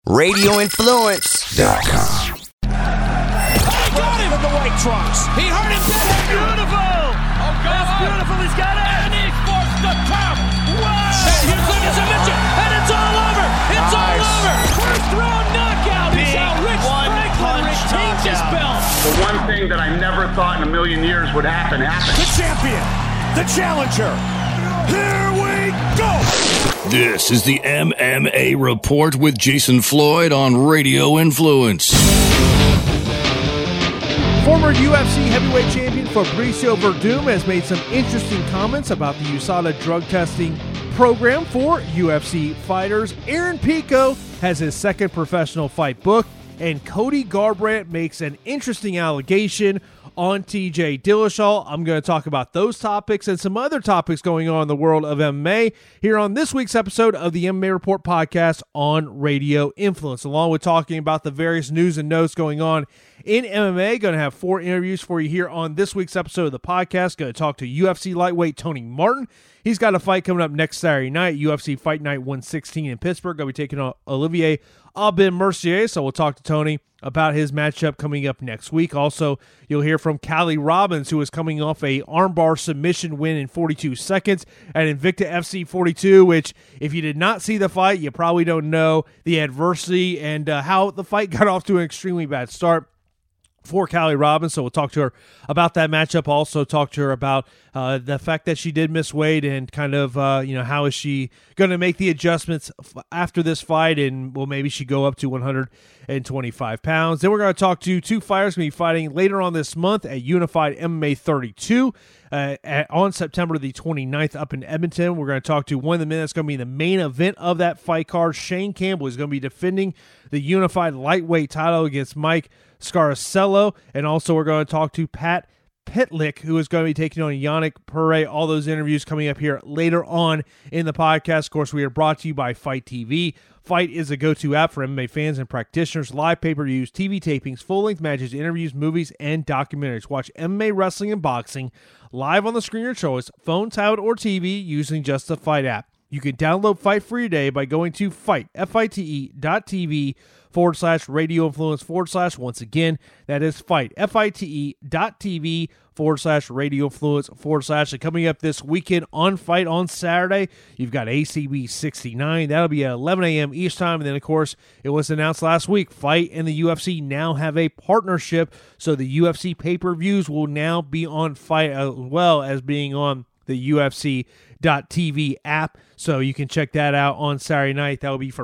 RadioInfluence.com. Got him in the white trunks. He hurt him. Beautiful. Oh, God. That's beautiful. He's got it. And he forced the count. Wow. Here's the submission. And it's all over. It's all over. First round knockout. It's how Rich Franklin retains his belt. The one thing that I never thought in a million years would happen happened. The champion. The challenger. Here we go. This is the MMA Report with Jason Floyd on Radio Influence. Former UFC heavyweight champion Fabricio Werdum has made some interesting comments about the USADA drug testing program for UFC fighters. Aaron Pico has his second professional fight booked, and Cody Garbrandt makes an interesting allegation on TJ Dillashaw. I'm going to talk about those topics and some other topics going on in the world of MMA here on this week's episode of the MMA Report podcast on Radio Influence. Along with talking about the various news and notes going on in MMA, going to have 4 interviews for you here on this week's episode of the podcast. Going to talk to UFC lightweight Tony Martin. He's got a fight coming up next Saturday night, UFC Fight Night 116 in Pittsburgh. Going to be taking on Olivier Aubin-Mercier, so we'll talk to Tony about his matchup coming up next week. Also, you'll hear from Callie Robbins, who is coming off a armbar submission win in 42 seconds at Invicta FC 42, which, if you did not see the fight, you probably don't know the adversity and how the fight got off to an extremely bad start for Callie Robbins. So we'll talk to her about that matchup. Also talk to her about the fact that she did miss weight and kind of, how is she going to make the adjustments after this fight, and will maybe she go up to 125 pounds. Then we're going to talk to 2 fighters going to be fighting later on this month at Unified MMA 32 on September the 29th up in Edmonton. We're going to talk to one of the men that's going to be the main event of that fight card. Shane Campbell is going to be defending the Unified lightweight title against Mike Scarcello. And also we're going to talk to Pat Pitlick, who is going to be taking on Yannick Perret. All those interviews coming up here later on in the podcast. Of course, we are brought to you by Fight TV. Fight is a go-to app for MMA fans and practitioners. Live pay-per-views, TV tapings, full-length matches, interviews, movies, and documentaries. Watch MMA, wrestling, and boxing live on the screen of your choice, phone, tablet, or TV using just the Fight app. You can download Fight free today by going to FITE.tv/Radio Influence / once again, that is Fight, FITE.tv/Radio Influence / and coming up this weekend on Fight on Saturday, you've got ACB 69. That'll be at 11 a.m. East time. And then, of course, it was announced last week, Fight and the UFC now have a partnership. So the UFC pay-per-views will now be on Fight as well as being on the UFC.tv app. So you can check that out on Saturday night. That will be for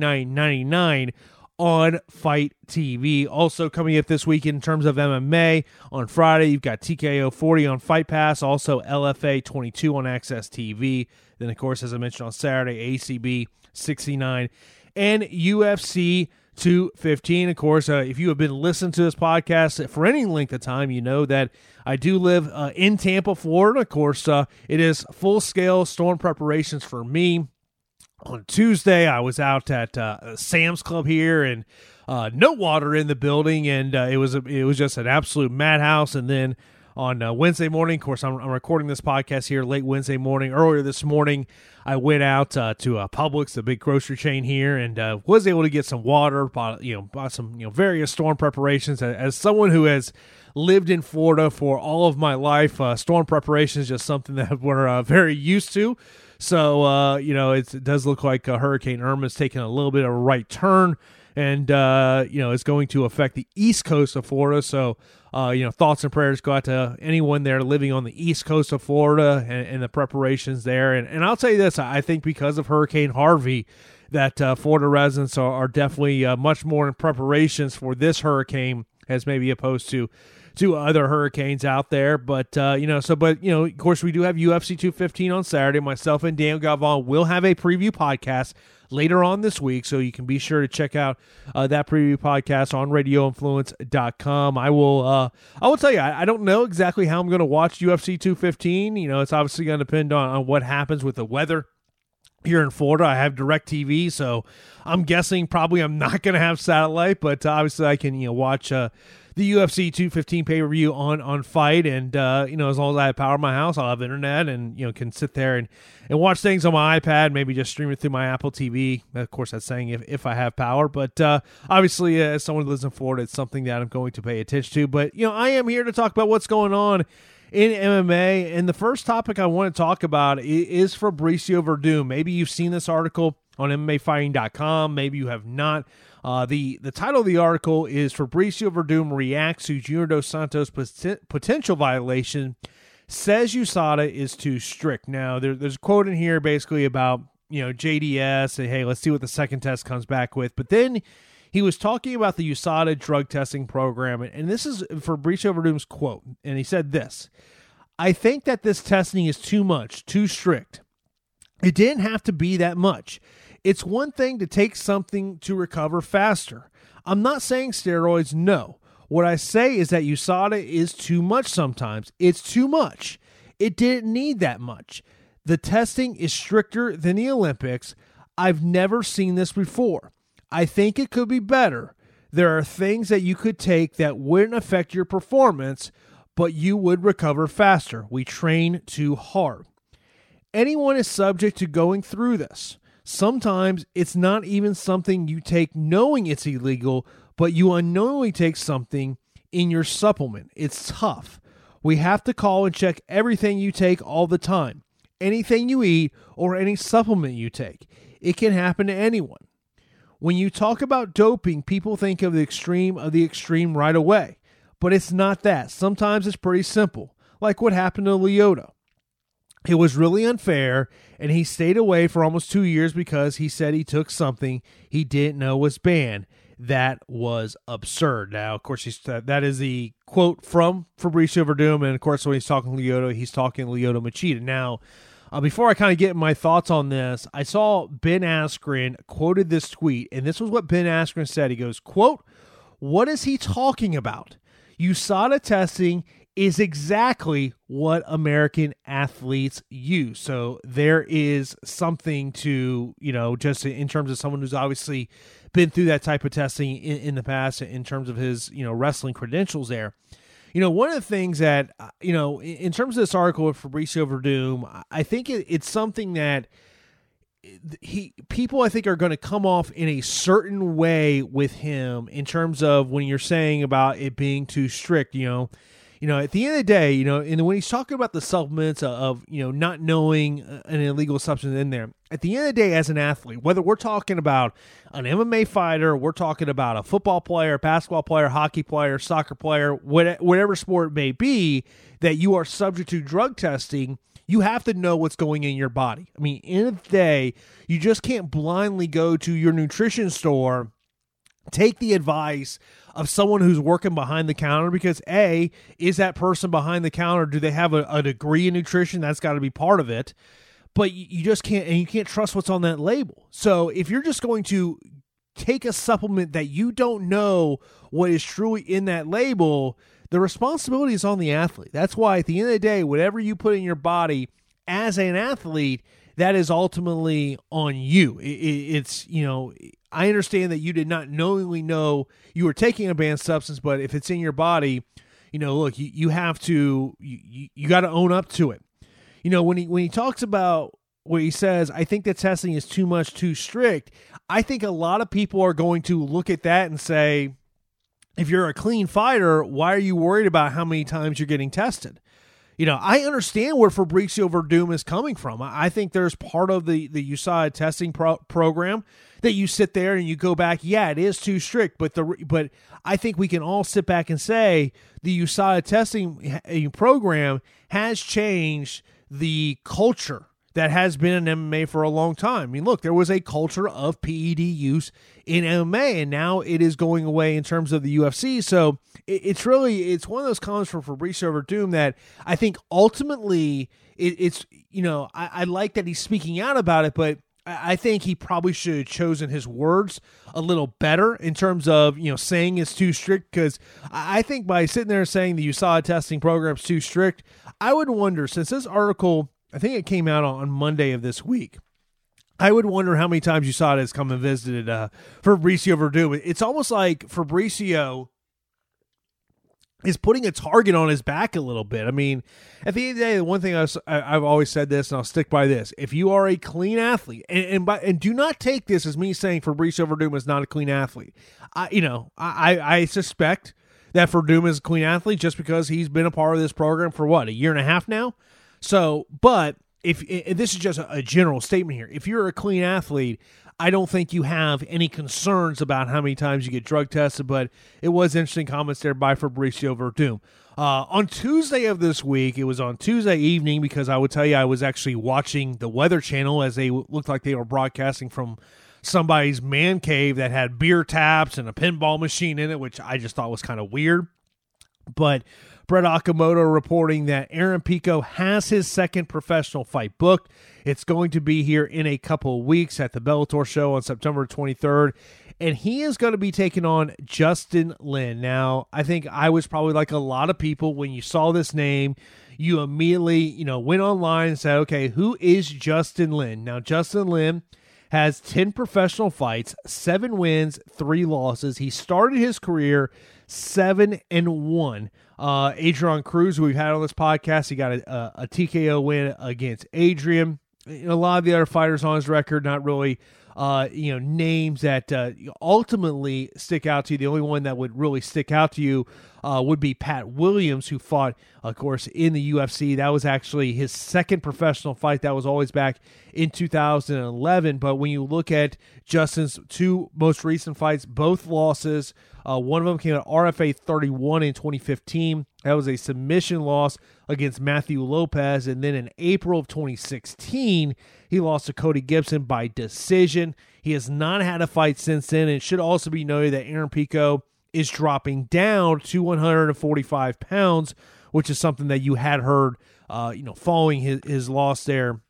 $59.99 on Fight TV. Also coming up this week in terms of MMA, on Friday you've got TKO 40 on Fight Pass, also LFA 22 on Access TV. Then, of course, as I mentioned, on Saturday, ACB 69 and UFC 215. Of course, if you have been listening to this podcast for any length of time, you know that I do live in Tampa, Florida. Of course, it is full-scale storm preparations for me. On Tuesday, I was out at Sam's Club here, and no water in the building, and it was just an absolute madhouse. And then on Wednesday morning, of course, I'm recording this podcast here late Wednesday morning. Earlier this morning, I went out to Publix, the big grocery chain here, and was able to get some water, bought some various storm preparations. As someone who has lived in Florida for all of my life, storm preparation is just something that we're very used to. So, it does look like Hurricane Irma is taking a little bit of a right turn, and, it's going to affect the east coast of Florida. So, thoughts and prayers go out to anyone there living on the east coast of Florida and the preparations there. And I'll tell you this, I think because of Hurricane Harvey, that Florida residents are definitely much more in preparations for this hurricane as maybe opposed to other hurricanes out there. But, of course, we do have UFC 215 on Saturday. Myself and Dan Galvan will have a preview podcast later on this week, so you can be sure to check out that preview podcast on RadioInfluence.com. I will tell you, I don't know exactly how I'm going to watch UFC 215. It's obviously going to depend on what happens with the weather here in Florida. I have DirecTV, so I'm guessing probably I'm not going to have satellite, but obviously I can watch the UFC 215 pay-per-view on Fight, and as long as I have power in my house, I'll have internet and can sit there and watch things on my iPad, maybe just stream it through my Apple TV. Of course, that's saying if I have power, but obviously as someone who lives in Florida, it's something that I'm going to pay attention to. But I am here to talk about what's going on in MMA, and the first topic I want to talk about is Fabricio Werdum. Maybe you've seen this article on MMAfighting.com. Maybe you have not. The title of the article is Fabricio Werdum reacts to Junior Dos Santos' potential violation, says USADA is too strict. Now, there's a quote in here basically about JDS, and hey, let's see what the second test comes back with. But then he was talking about the USADA drug testing program, and this is Fabricio Werdum's quote, and he said this: "I think that this testing is too much, too strict. It didn't have to be that much. It's one thing to take something to recover faster. I'm not saying steroids, no. What I say is that USADA is too much sometimes. It's too much. It didn't need that much. The testing is stricter than the Olympics. I've never seen this before. I think it could be better. There are things that you could take that wouldn't affect your performance, but you would recover faster. We train too hard. Anyone is subject to going through this. Sometimes it's not even something you take knowing it's illegal, but you unknowingly take something in your supplement. It's tough. We have to call and check everything you take all the time. Anything you eat or any supplement you take. It can happen to anyone. When you talk about doping, people think of the extreme right away. But it's not that. Sometimes it's pretty simple, like what happened to Lyoto. It was really unfair, and he stayed away for almost 2 years because he said he took something he didn't know was banned. That was absurd." Now, of course, that is the quote from Fabricio Werdum, and of course, when he's talking Lyoto, he's talking Lyoto Machida. Now, before I kind of get my thoughts on this, I saw Ben Askren quoted this tweet, and this was what Ben Askren said. He goes, quote, "What is he talking about? USADA testing is exactly what American athletes use." So there is something to, just in terms of someone who's obviously been through that type of testing in the past in terms of his, wrestling credentials there. One of the things that, in terms of this article with Fabricio Werdum, I think it's something that people I think are going to come off in a certain way with him in terms of when you're saying about it being too strict, at the end of the day, and when he's talking about the supplements of not knowing an illegal substance in there, at the end of the day, as an athlete, whether we're talking about an MMA fighter, we're talking about a football player, basketball player, hockey player, soccer player, whatever sport it may be, that you are subject to drug testing, you have to know what's going in your body. I mean, end of the day, you just can't blindly go to your nutrition store, take the advice of someone who's working behind the counter, because A, is that person behind the counter, do they have a degree in nutrition? That's got to be part of it. But you just can't, and you can't trust what's on that label. So if you're just going to take a supplement that you don't know what is truly in that label, the responsibility is on the athlete. That's why at the end of the day, whatever you put in your body as an athlete, that is ultimately on you. It's, I understand that you did not knowingly know you were taking a banned substance, but if it's in your body, look, you have to, you got to own up to it. When he talks about what he says, I think that testing is too much, too strict. I think a lot of people are going to look at that and say, if you're a clean fighter, why are you worried about how many times you're getting tested? I understand where Fabricio Werdum is coming from. I think there's part of the USADA testing program that you sit there and you go back, yeah, it is too strict, but I think we can all sit back and say the USADA testing program has changed the culture that has been in MMA for a long time. I mean, look, there was a culture of PED use in MMA, and now it is going away in terms of the UFC. So it's one of those comments from Fabricio Werdum that I think ultimately it's I like that he's speaking out about it, but I think he probably should have chosen his words a little better in terms of, saying it's too strict, because I think by sitting there saying the USADA testing program is too strict, I would wonder, since this article, I think it came out on Monday of this week, I would wonder how many times you saw it as come and visited Fabricio Werdum. It's almost like Fabricio is putting a target on his back a little bit. I mean, at the end of the day, the one thing I've always said this, and I'll stick by this: if you are a clean athlete, and do not take this as me saying Fabricio Werdum is not a clean athlete. I suspect that Werdum is a clean athlete just because he's been a part of this program for a year and a half now. So, but if this is just a general statement here, if you're a clean athlete, I don't think you have any concerns about how many times you get drug tested, but it was interesting comments there by Fabricio Werdum. On Tuesday of this week, it was on Tuesday evening, because I would tell you I was actually watching the Weather Channel as they looked like they were broadcasting from somebody's man cave that had beer taps and a pinball machine in it, which I just thought was kind of weird. But Brett Okamoto reporting that Aaron Pico has his second professional fight booked. It's going to be here in a couple of weeks at the Bellator show on September 23rd, and he is going to be taking on Justin Lin. Now, I think I was probably like a lot of people, when you saw this name, you immediately, went online and said, okay, who is Justin Lin? Now, Justin Lin has 10 professional fights, 7 wins, 3 losses. He started his career 7-1. Adrian Cruz, who we've had on this podcast, he got a TKO win against Adrian. A lot of the other fighters on his record, not really, names that ultimately stick out to you. The only one that would really stick out to you would be Pat Williams, who fought, of course, in the UFC. That was actually his second professional fight. That was always back in 2011. But when you look at Justin's 2 most recent fights, both losses. One of them came at RFA 31 in 2015. That was a submission loss against Matthew Lopez. And then in April of 2016, he lost to Cody Gibson by decision. He has not had a fight since then. And it should also be noted that Aaron Pico is dropping down to 145 pounds, which is something that you had heard, following his loss there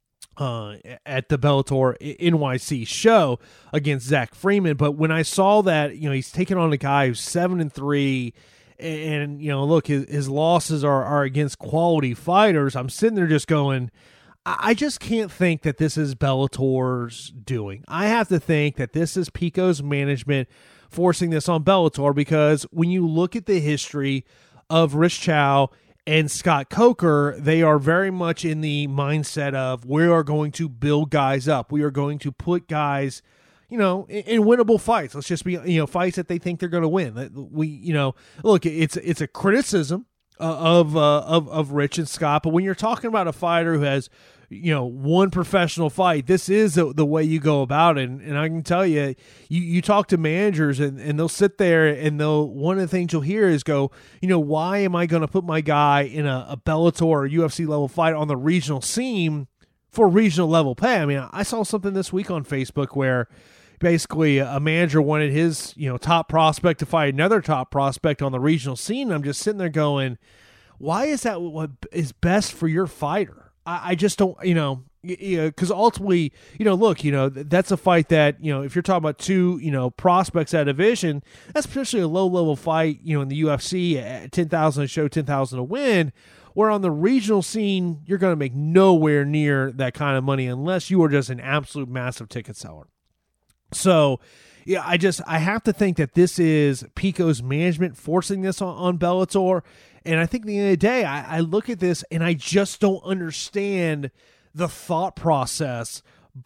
at the Bellator NYC show against Zach Freeman. But when I saw that, he's taking on a guy who's 7-3, and look, his losses are against quality fighters, I'm sitting there just going, I just can't think that this is Bellator's doing. I have to think that this is Pico's management forcing this on Bellator, because when you look at the history of Rich Chow and Scott Coker, they are very much in the mindset of, we are going to build guys up. We are going to put guys, in winnable fights. Let's just be, fights that they think they're going to win. Look, it's a criticism of Rich and Scott, but when you're talking about a fighter who has, one professional fight, this is the way you go about it. And I can tell you, you talk to managers and they'll sit there and one of the things you'll hear is go, why am I going to put my guy in a Bellator or UFC level fight on the regional scene for regional level pay? I mean, I saw something this week on Facebook where basically a manager wanted his, top prospect to fight another top prospect on the regional scene. I'm just sitting there going, why is that what is best for your fighter? I just don't, because ultimately, look, that's a fight that, if you're talking about 2, prospects at a division, that's potentially a low-level fight, in the UFC at 10,000 to show, 10,000 to win, where on the regional scene, you're going to make nowhere near that kind of money unless you are just an absolute massive ticket seller. So, yeah, I have to think that this is Pico's management forcing this on Bellator. And I think at the end of the day, I look at this and I just don't understand the thought process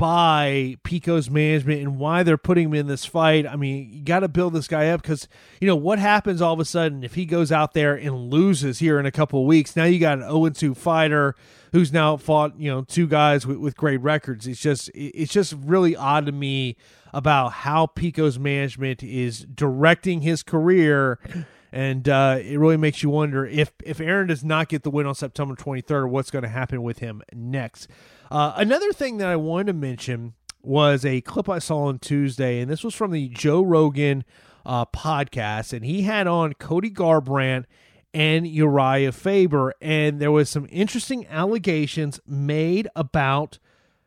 by Pico's management and why they're putting him in this fight. I mean, you got to build this guy up because, what happens all of a sudden if he goes out there and loses here in a couple of weeks? Now you got an 0-2 fighter who's now fought, 2 guys with great records. It's just really odd to me about how Pico's management is directing his career. And it really makes you wonder if Aaron does not get the win on September 23rd, what's going to happen with him next. Another thing that I wanted to mention was a clip I saw on Tuesday, and this was from the Joe Rogan podcast, and he had on Cody Garbrandt and Uriah Faber, and there was some interesting allegations made about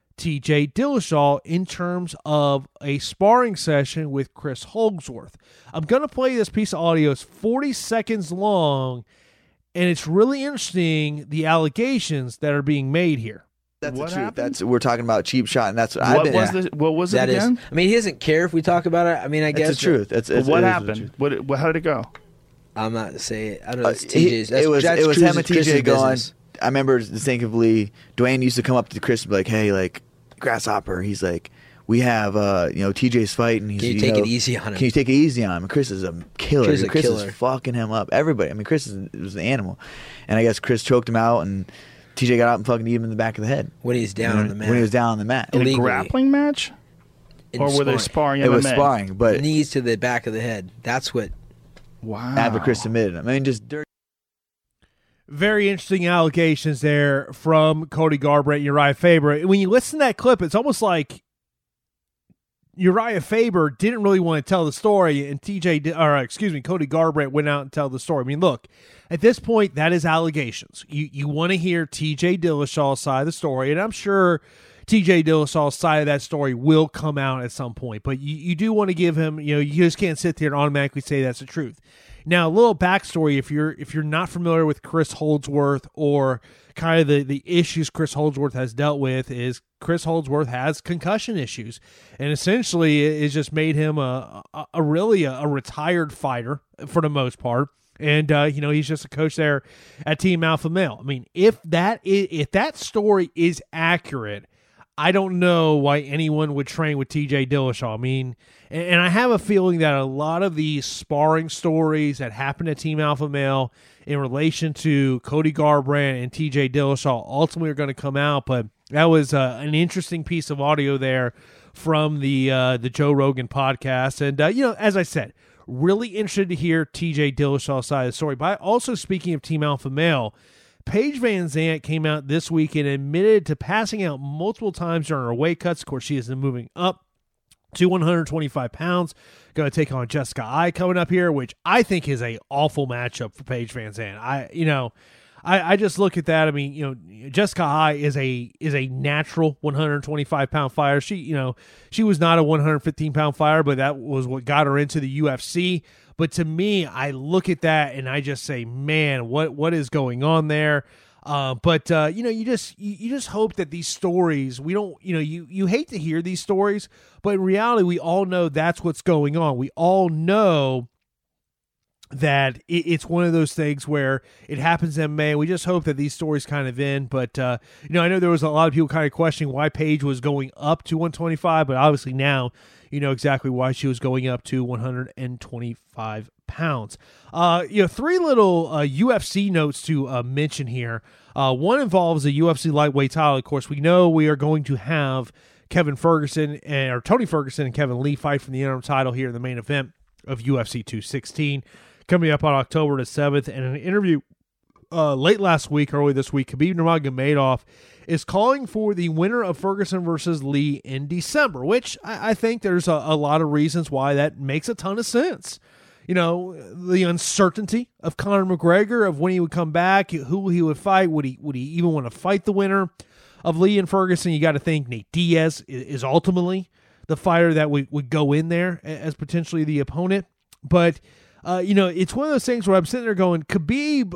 TJ Dillashaw in terms of a sparring session with Chris Holdsworth. I'm going to play this piece of audio. It's 40 seconds long, and it's really interesting, the allegations that are being made here. That's What the truth. happened? We're talking about cheap shot, and that's what I've been. What was it That is. again? I mean, he doesn't care if we talk about it. I mean, I guess It's the truth. It's What it is happened? the truth. How did it go? I'm not to say it. I don't know. It's He- TJ's. it was him and Chris's TJ going. business. I remember distinctively, Dwayne used to come up to Chris and be like, "Hey, like Grasshopper," he's like, "We have TJ's fight, and he's Can you take it easy on him? Can you take it easy on him?" And Chris is a killer. Chris is a Chris killer. is fucking him up. Everybody. I mean, Chris was an animal, and I guess Chris choked him out, and TJ got out and fucking hit him in the back of the head When he's down on the mat. When he was down on the mat. In a Illegally. grappling match? In Or were they sparring It MMA? was sparring, but Knees to the back of the head. That's what. Wow. after Chris submitted him. I mean, just dirty. Very interesting allegations there from Cody Garbrandt and Uriah Faber. When you listen to that clip, it's almost like Uriah Faber didn't really want to tell the story, and Cody Garbrandt went out and tell the story. I mean, look, at this point, that is allegations. You want to hear TJ Dillashaw's side of the story, and I'm sure TJ Dillashaw's side of that story will come out at some point, but you do want to give him, you just can't sit there and automatically say that's the truth. Now, a little backstory, if you're not familiar with Chris Holdsworth or kind of the issues Chris Holdsworth has dealt with, is Chris Holdsworth has concussion issues, and essentially it's just made him a retired fighter for the most part. And he's just a coach there at Team Alpha Male. I mean, if that story is accurate, I don't know why anyone would train with TJ Dillashaw. I mean, and I have a feeling that a lot of these sparring stories that happen at Team Alpha Male in relation to Cody Garbrandt and TJ Dillashaw ultimately are going to come out. But that was an interesting piece of audio there from the Joe Rogan podcast. And, as I said, really interested to hear TJ Dillashaw's side of the story. But also, speaking of Team Alpha Male, Paige Van Zandt came out this week and admitted to passing out multiple times during her weight cuts. Of course, she is moving up to 125 pounds. Going to take on Jessica Ai coming up here, which I think is a awful matchup for Paige Van Zandt. I just look at that. I mean, Jessica Ai is a natural 125-pound fighter. She was not a 115-pound fighter, but that was what got her into the UFC. But to me, I look at that and I just say, man, what is going on there? You just hope that these stories, we don't, you hate to hear these stories, but in reality, we all know that's what's going on. We all know that it's one of those things where it happens in May. We just hope that these stories kind of end. But, I know there was a lot of people kind of questioning why Paige was going up to 125, but obviously now you know exactly why she was going up to 125 pounds. Three little UFC notes to mention here. One involves a UFC lightweight title. Of course, we know we are going to have Tony Ferguson and Kevin Lee fight for the interim title here in the main event of UFC 216. Coming up on October the 7th, and an interview early this week, Khabib Nurmagomedov is calling for the winner of Ferguson versus Lee in December, which I think there's a lot of reasons why that makes a ton of sense. The uncertainty of Conor McGregor, of when he would come back, who he would fight, would he even want to fight the winner of Lee and Ferguson? You got to think Nate Diaz is ultimately the fighter that would go in there as potentially the opponent. But it's one of those things where I'm sitting there going, Khabib,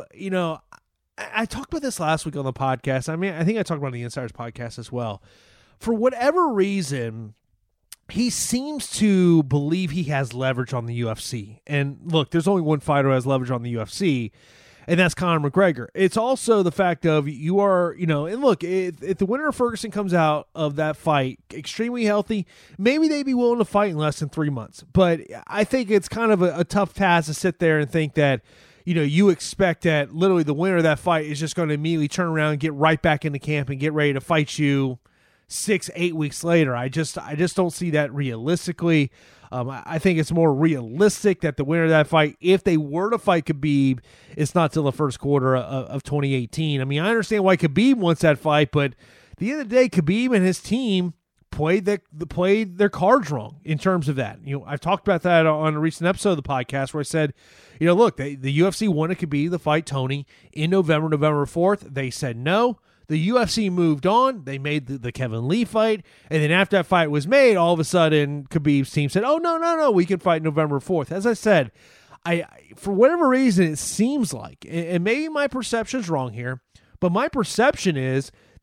I talked about this last week on the podcast. I mean, I think I talked about it on the Insiders podcast as well. For whatever reason, he seems to believe he has leverage on the UFC. And look, there's only one fighter who has leverage on the UFC, and that's Conor McGregor. It's also the fact of you are, and look, if the winner of Ferguson comes out of that fight extremely healthy, maybe they'd be willing to fight in less than 3 months. But I think it's kind of a tough task to sit there and think that, you expect that literally the winner of that fight is just going to immediately turn around and get right back into camp and get ready to fight you 6-8 weeks later. I just don't see that realistically. I think it's more realistic that the winner of that fight, if they were to fight Khabib, it's not till the first quarter of 2018. I mean, I understand why Khabib wants that fight, but at the end of the day, Khabib and his team played their cards wrong in terms of that. I've talked about that on a recent episode of the podcast where I said, look, the UFC wanted Khabib to fight Tony in November 4th. They said no. The UFC moved on. They made the Kevin Lee fight. And then after that fight was made, all of a sudden, Khabib's team said, oh, no, we can fight November 4th. As I said, for whatever reason, it seems like, and maybe my perception's wrong here, but my perception is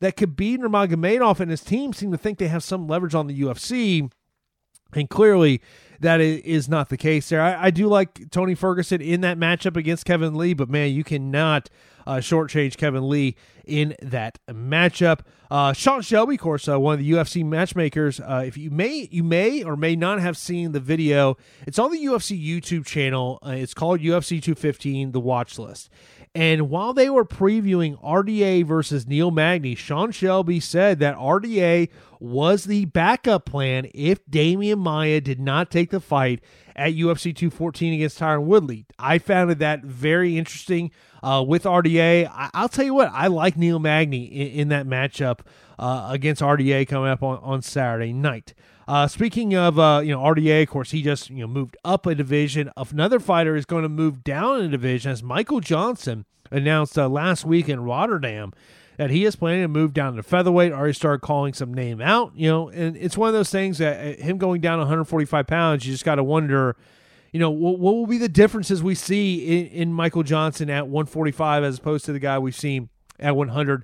that Khabib Nurmagomedov and his team seem to think they have some leverage on the UFC, and clearly that is not the case there. I do like Tony Ferguson in that matchup against Kevin Lee, but man, you cannot shortchange Kevin Lee in that matchup. Sean Shelby, of course, one of the UFC matchmakers. If you may or may not have seen the video, it's on the UFC YouTube channel. It's called UFC 215, The Watch List. And while they were previewing RDA versus Neil Magny, Sean Shelby said that RDA was the backup plan if Damian Maia did not take the fight at UFC 214 against Tyron Woodley. I found that very interesting with RDA. I'll tell you what, I like Neil Magny in that matchup against RDA coming up on Saturday night. Speaking of RDA, of course, he just moved up a division. Another fighter is going to move down a division, as Michael Johnson announced last week in Rotterdam that he is planning to move down to featherweight. Already started calling some name out, and it's one of those things that him going down 145 pounds, you just got to wonder, what will be the differences we see in Michael Johnson at 145 as opposed to the guy we've seen at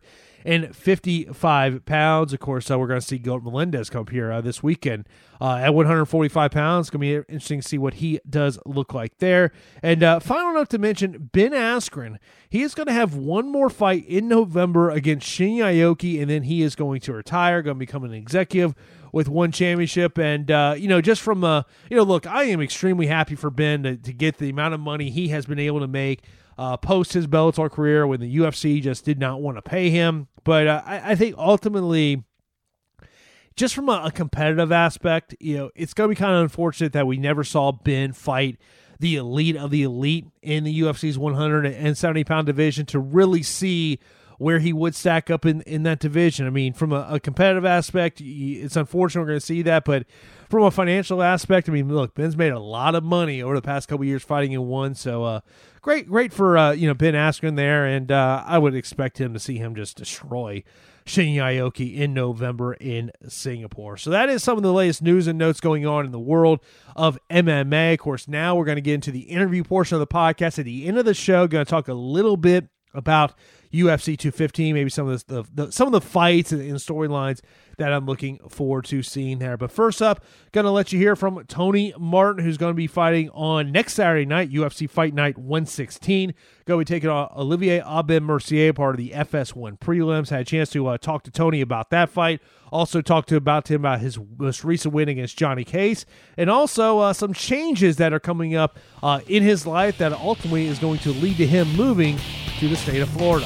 155 pounds. Of course, we're going to see Gilbert Melendez come up here this weekend at 145 pounds. It's going to be interesting to see what he does look like there. And final note to mention, Ben Askren, he is going to have one more fight in November against Shinya Aoki, and then he is going to retire, going to become an executive with one championship. And, just from, look, I am extremely happy for Ben to get the amount of money he has been able to make post his Bellator career when the UFC just did not want to pay him. But I think ultimately, just from a competitive aspect, it's going to be kind of unfortunate that we never saw Ben fight the elite of the elite in the UFC's 170-pound division to really see where he would stack up in that division. I mean, from a competitive aspect, it's unfortunate we're going to see that, but from a financial aspect, I mean, look, Ben's made a lot of money over the past couple of years fighting in one, so great for Ben Askren there, and I would expect him to see him just destroy Shinya Aoki in November in Singapore. So that is some of the latest news and notes going on in the world of MMA. Of course, now we're going to get into the interview portion of the podcast. At the end of the show, going to talk a little bit about UFC 215, maybe some of the fights and storylines that I'm looking forward to seeing there. But first up, going to let you hear from Tony Martin, who's going to be fighting on next Saturday night, UFC Fight Night 116. Going to be taking on Olivier Aubin-Mercier, part of the FS1 prelims. Had a chance to talk to Tony about that fight. Also talked about him about his most recent win against Johnny Case, and also some changes that are coming up in his life that ultimately is going to lead to him moving to the state of Florida.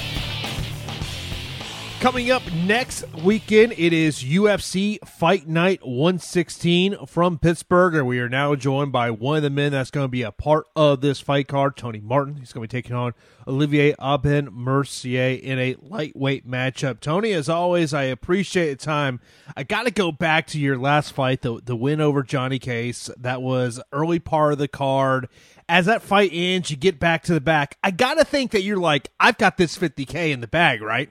Coming up next weekend, it is UFC Fight Night 116 from Pittsburgh, and we are now joined by one of the men that's going to be a part of this fight card, Tony Martin. He's going to be taking on Olivier Aubin-Mercier in a lightweight matchup. Tony, as always, I appreciate the time. I got to go back to your last fight, the win over Johnny Case. That was early part of the card. As that fight ends, you get back to the back. I got to think that you're like, I've got this $50K in the bag, right?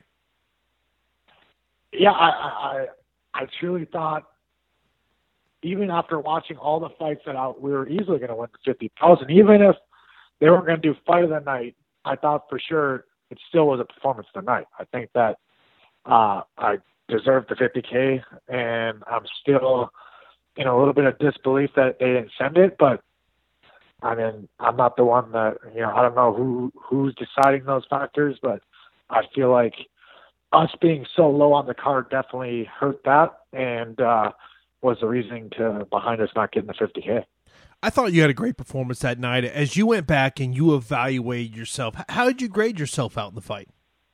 Yeah, I truly thought, even after watching all the fights that we were easily going to win the $50,000, even if they weren't going to do fight of the night, I thought for sure it still was a performance of the night. I think that I deserved the $50K, and I'm still in a little bit of disbelief that they didn't send it. But I mean, I'm not the one that I don't know who's deciding those factors, but I feel like us being so low on the card definitely hurt that, and was the reasoning behind us not getting the $50K. I thought you had a great performance that night. As you went back and you evaluated yourself, how did you grade yourself out in the fight?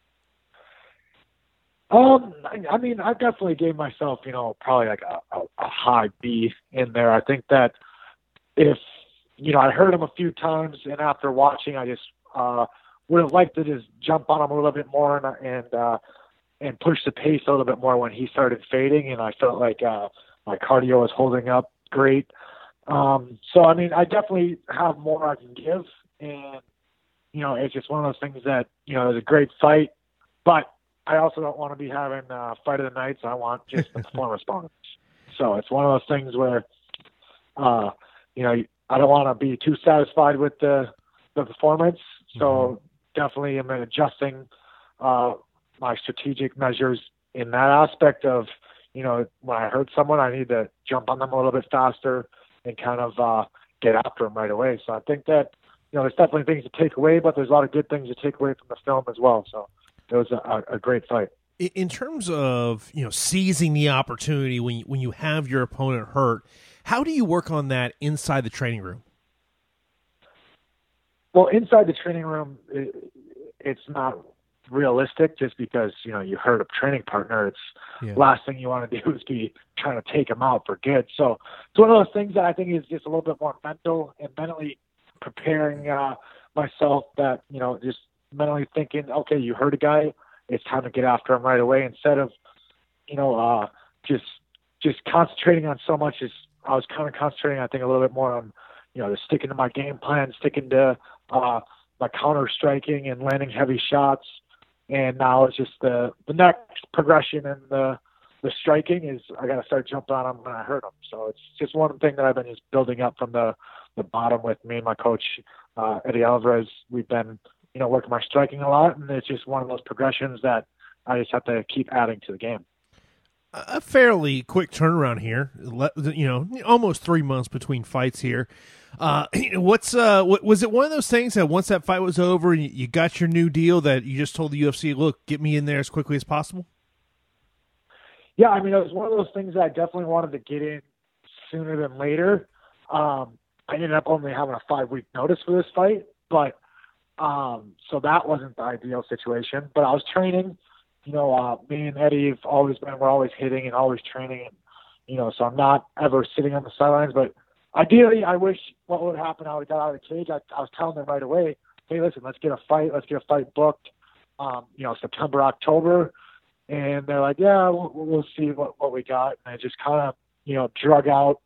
I mean, I definitely gave myself, probably like a high B in there. I think that if, I heard him a few times, and after watching, I just would have liked to just jump on him a little bit more and push the pace a little bit more when he started fading, and I felt like my cardio was holding up great. So, I mean, I definitely have more I can give, and, it's just one of those things that, it was a great fight, but I also don't want to be having fight of the night, so I want just the performance bonus. So it's one of those things where, I don't want to be too satisfied with the performance, so definitely am adjusting my strategic measures in that aspect of, you know, when I hurt someone, I need to jump on them a little bit faster and kind of get after them right away. So I think that, you know, there's definitely things to take away, but there's a lot of good things to take away from the film as well. So it was a great fight. In terms of, you know, seizing the opportunity when you have your opponent hurt, how do you work on that inside the training room? Well, inside the training room, it's not realistic just because, you know, you hurt a training partner. It's last thing you want to do is be trying to take them out for good. So it's one of those things that I think is just a little bit more mental and mentally preparing myself, that, you know, just mentally thinking, okay, you hurt a guy, it's time to get after him right away, instead of, you know, just concentrating on so much. As I was kind of concentrating, I think, a little bit more on, you know, just sticking to my game plan, sticking to my counter striking and landing heavy shots. And now it's just the next progression in the striking is I got to start jumping on them when I hurt them. So it's just one thing that I've been just building up from the bottom with me and my coach, Eddie Alvarez. We've been, you know, working my striking a lot, and it's just one of those progressions that I just have to keep adding to the game. A fairly quick turnaround here, you know, almost 3 months between fights here. Was it one of those things that once that fight was over and you got your new deal that you just told the UFC, look, get me in there as quickly as possible? Yeah, I mean, it was one of those things that I definitely wanted to get in sooner than later. I ended up only having a 5-week notice for this fight, but so that wasn't the ideal situation. But I was training, you know, me and Eddie we're always hitting and always training, and, you know, so I'm not ever sitting on the sidelines. But ideally, I wish what would happen, I would have got out of the cage. I was telling them right away, hey, listen, let's get a fight booked, you know, September, October. And they're like, yeah, we'll see what we got. And I just kind of, you know, drug out.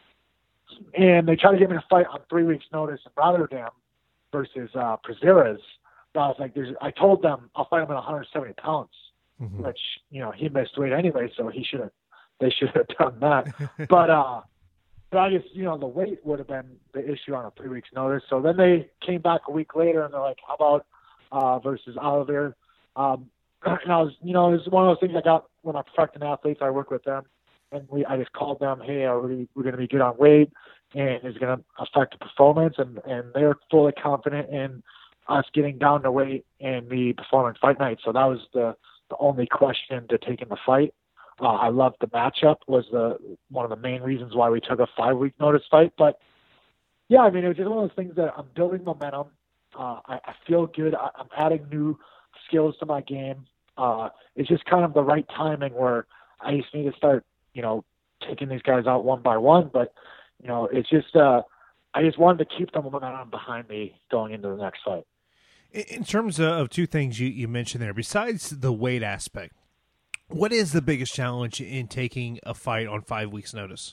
And they tried to get me to fight on 3 weeks' notice in Rotterdam versus Prazeres. But I was like, I told them I'll fight him at 170 pounds, which, you know, he missed weight anyway, so they should have done that. But I just, you know, the weight would have been the issue on a 3 weeks' notice. So then they came back a week later and they're like, how about versus Oliver? And I was, you know, it was one of those things I got when I'm perfecting athletes. I work with them, and I just called them, hey, we're going to be good on weight, and it's going to affect the performance, and they're fully confident in us getting down to weight and me performing fight night. So that was the only question to take in the fight. I loved the matchup, was one of the main reasons why we took a 5-week notice fight. But yeah, I mean, it was just one of those things that I'm building momentum. I feel good. I'm adding new skills to my game. It's just kind of the right timing where I just need to start, you know, taking these guys out one by one. But, you know, it's just, I just wanted to keep the momentum behind me going into the next fight. In terms of two things you mentioned there, besides the weight aspect, what is the biggest challenge in taking a fight on 5 weeks' notice?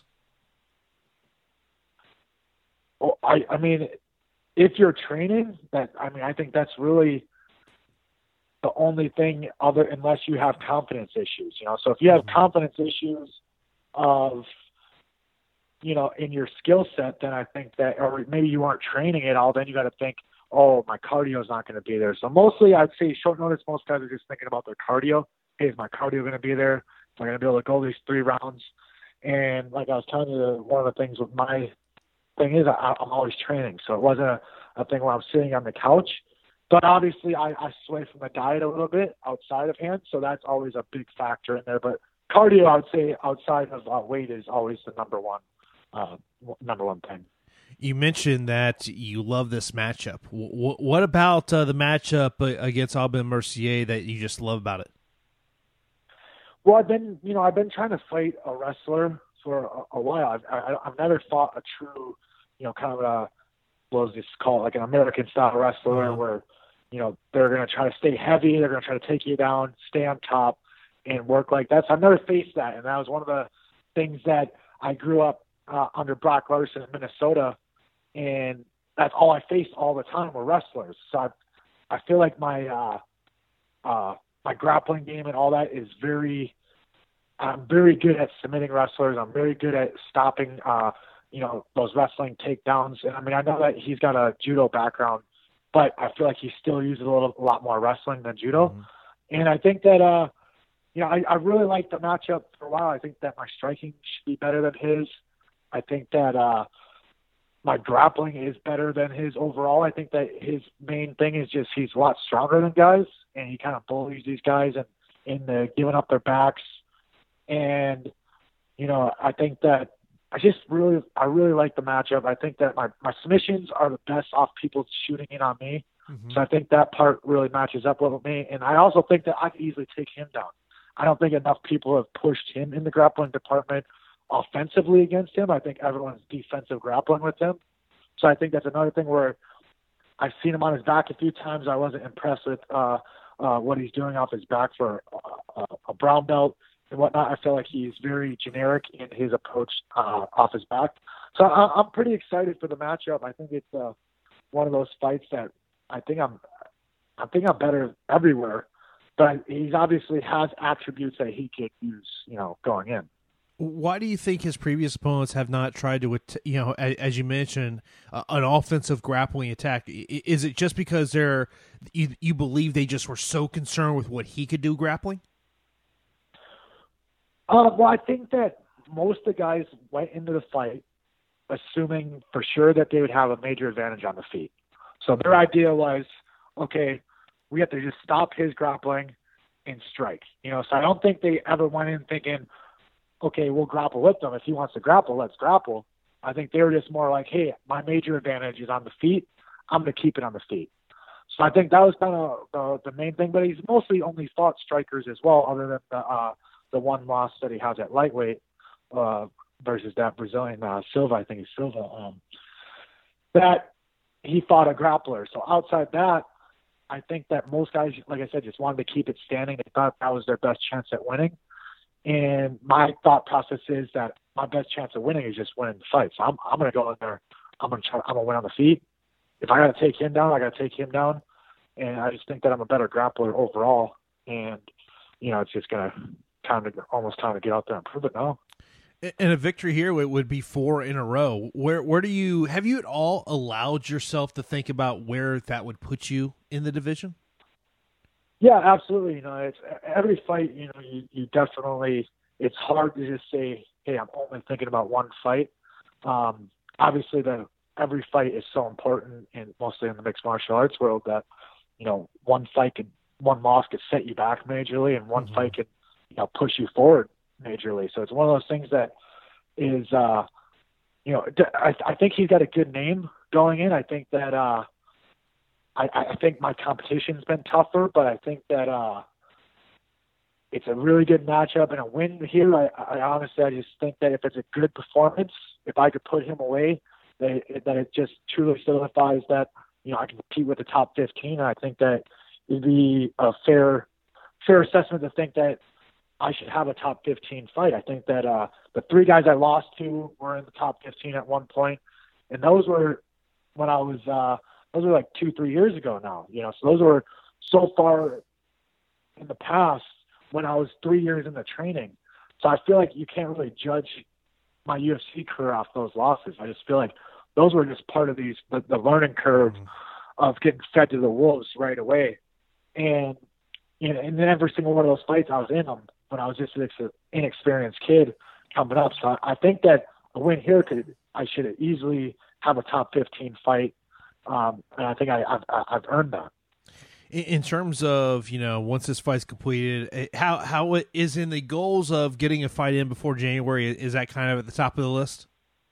Well, I mean, if you're training, I think that's really the only thing unless you have confidence issues, you know. So if you have confidence issues of, you know, in your skill set, then I think that, or maybe you aren't training at all, then you got to think, oh, my cardio is not going to be there. So mostly I'd say short notice, most guys are just thinking about their cardio. Hey, is my cardio going to be there? Am I going to be able to go these 3 rounds? And like I was telling you, one of the things with my thing is I'm always training. So it wasn't a thing where I'm sitting on the couch. But obviously I sway from the diet a little bit outside of hand. So that's always a big factor in there. But cardio, I would say, outside of weight is always the number one thing. You mentioned that you love this matchup. What about the matchup against Aubin Mercier that you just love about it? Well, I've been trying to fight a wrestler for a while. I've never fought a true, you know, kind of what was this called, like an American style wrestler where, you know, they're going to try to stay heavy, they're going to try to take you down, stay on top, and work like that. So I've never faced that, and that was one of the things that I grew up under Brock Larson in Minnesota, and that's all I faced all the time were wrestlers. So I feel like my my grappling game and all that is I'm very good at submitting wrestlers. I'm very good at stopping, you know, those wrestling takedowns. And I mean, I know that he's got a judo background, but I feel like he still uses a lot more wrestling than judo. And I think that, I really liked the matchup for a while. I think that my striking should be better than his. I think that my grappling is better than his overall. I think that his main thing is just he's a lot stronger than guys, and he kind of bullies these guys and in the giving up their backs. And I think that I really like the matchup. I think that my submissions are the best off people shooting in on me. Mm-hmm. So I think that part really matches up with me. And I also think that I could easily take him down. I don't think enough people have pushed him in the grappling department offensively against him. I think everyone's defensive grappling with him. So I think that's another thing where I've seen him on his back a few times. I wasn't impressed with what he's doing off his back for a brown belt and whatnot. I feel like he's very generic in his approach off his back. So I'm pretty excited for the matchup. I think it's one of those fights that I think I'm better everywhere, but he obviously has attributes that he could use, going in. Why do you think his previous opponents have not tried to, as you mentioned, an offensive grappling attack? Is it just because you believe they just were so concerned with what he could do grappling? Well, I think that most of the guys went into the fight assuming for sure that they would have a major advantage on the feet. So their idea was, okay, we have to just stop his grappling and strike. So I don't think they ever went in thinking, okay, we'll grapple with him. If he wants to grapple, let's grapple. I think they were just more like, hey, my major advantage is on the feet. I'm going to keep it on the feet. So I think that was kind of the main thing. But he's mostly only fought strikers as well, other than the one loss that he has at lightweight versus that Brazilian Silva. I think it's Silva. That he fought a grappler. So outside that, I think that most guys, like I said, just wanted to keep it standing. They thought that was their best chance at winning. And my thought process is that my best chance of winning is just winning the fight. So I'm going to go in there. I'm going to win on the feet. If I got to take him down, I got to take him down. And I just think that I'm a better grappler overall. And, it's just going to almost time to get out there and prove it now. And a victory here would be 4 in a row. Where have you at all allowed yourself to think about where that would put you in the division? Yeah, absolutely. It's every fight, you definitely, it's hard to just say, hey, I'm only thinking about one fight. Obviously every fight is so important, and mostly in the mixed martial arts world, that, one loss could set you back majorly, and one fight could, push you forward majorly. So it's one of those things that is, I think he's got a good name going in. I think that, I think my competition's been tougher, but I think that it's a really good matchup and a win here. I honestly, I just think that if it's a good performance, if I could put him away, that it just truly solidifies that, I can compete with the top 15. And I think that it'd be a fair assessment to think that I should have a top 15 fight. I think that the 3 guys I lost to were in the top 15 at one point, and those were when I was those were like 2-3 years ago now, so those were so far in the past when I was 3 years into training. So I feel like you can't really judge my UFC career off those losses. I just feel like those were just part of the learning curve of getting fed to the wolves right away. And, and in every single one of those fights, I was in them when I was just an inexperienced kid coming up. So I think that a win here I should easily have a top 15 fight. And I think I've earned that. In terms of, once this fight's completed, how it is in the goals of getting a fight in before January, is that kind of at the top of the list?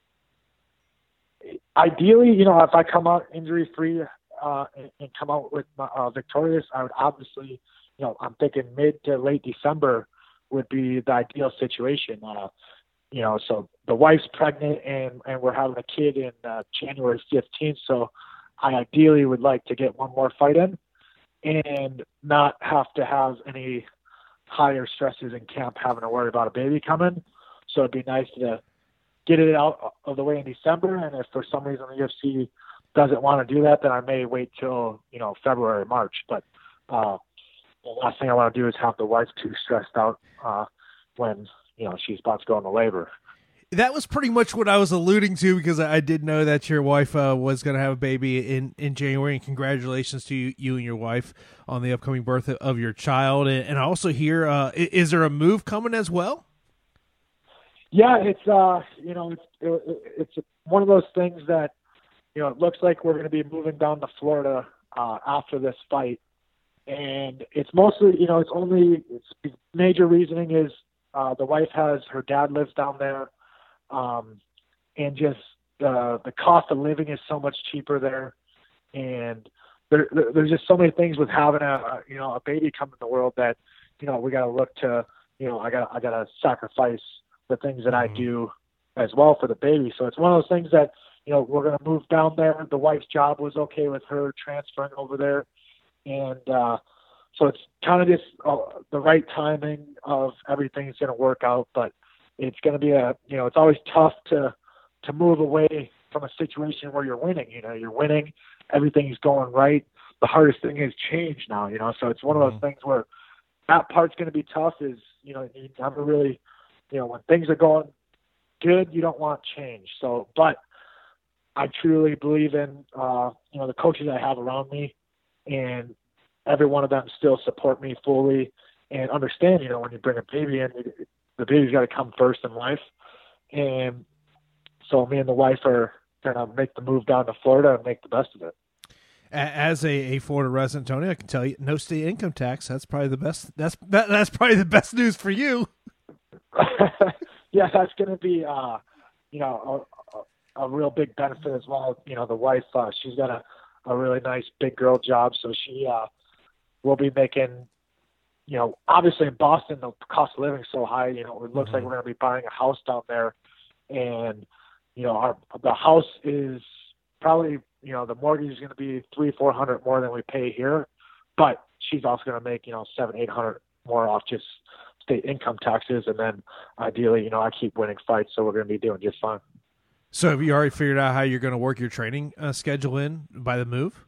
Ideally, if I come out injury-free and come out with victorious, I would obviously, I'm thinking mid to late December would be the ideal situation. So the wife's pregnant and we're having a kid in January 15th, so I ideally would like to get one more fight in and not have to have any higher stresses in camp having to worry about a baby coming. So it'd be nice to get it out of the way in December. And if for some reason the UFC doesn't want to do that, then I may wait till, February, March. But the last thing I want to do is have the wife too stressed out when, she's about to go into labor. That was pretty much what I was alluding to, because I did know that your wife was going to have a baby in January, and congratulations to you and your wife on the upcoming birth of your child. And I also hear, is there a move coming as well? Yeah, it's it's one of those things that, it looks like we're going to be moving down to Florida after this fight, and it's mostly, it's major reasoning is the wife her dad lives down there. And just the cost of living is so much cheaper there, and there's just so many things with having a baby come in the world that we got to look to I gotta sacrifice the things that I do as well for the baby. So it's one of those things that we're gonna move down there. The wife's job was okay with her transferring over there, and so it's kind of just the right timing of everything's gonna work out, but. It's going to be it's always tough to move away from a situation where you're winning. You're winning, everything's going right. The hardest thing is change now, so it's one of those things where that part's going to be tough is, you never really, when things are going good, you don't want change. So, but I truly believe in, the coaches I have around me, and every one of them still support me fully and understand, when you bring a baby in, the baby's got to come first in life. And so me and the wife are going to make the move down to Florida and make the best of it. As a Florida resident, Tony, I can tell you, no state income tax. That's probably the best. That's probably the best news for you. Yeah, that's going to be, a real big benefit as well. The wife, she's got a really nice big girl job, so she will be making. Obviously in Boston, the cost of living is so high, it looks like we're going to be buying a house down there. And, the house is probably, the mortgage is going to be $300-400 more than we pay here. But she's also going to make, $700-800 more off just state income taxes. And then ideally, I keep winning fights, so we're going to be doing just fine. So have you already figured out how you're going to work your training schedule in by the move?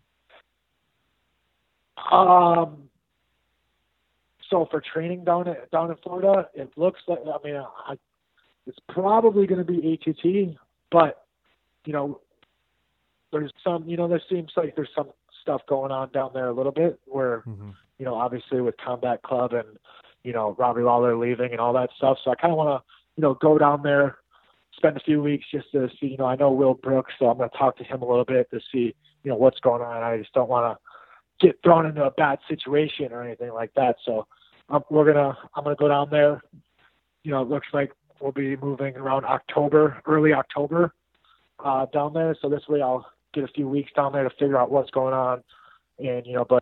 So for training down in Florida, it looks like, it's probably going to be ATT, but, there's some, there seems like there's some stuff going on down there a little bit where, obviously with Combat Club and, Robbie Lawler leaving and all that stuff. So I kind of want to, go down there, spend a few weeks just to see, I know Will Brooks, so I'm going to talk to him a little bit to see, what's going on. I just don't want to get thrown into a bad situation or anything like that. So I'm gonna go down there. It looks like we'll be moving around early October, down there. So this way I'll get a few weeks down there to figure out what's going on. And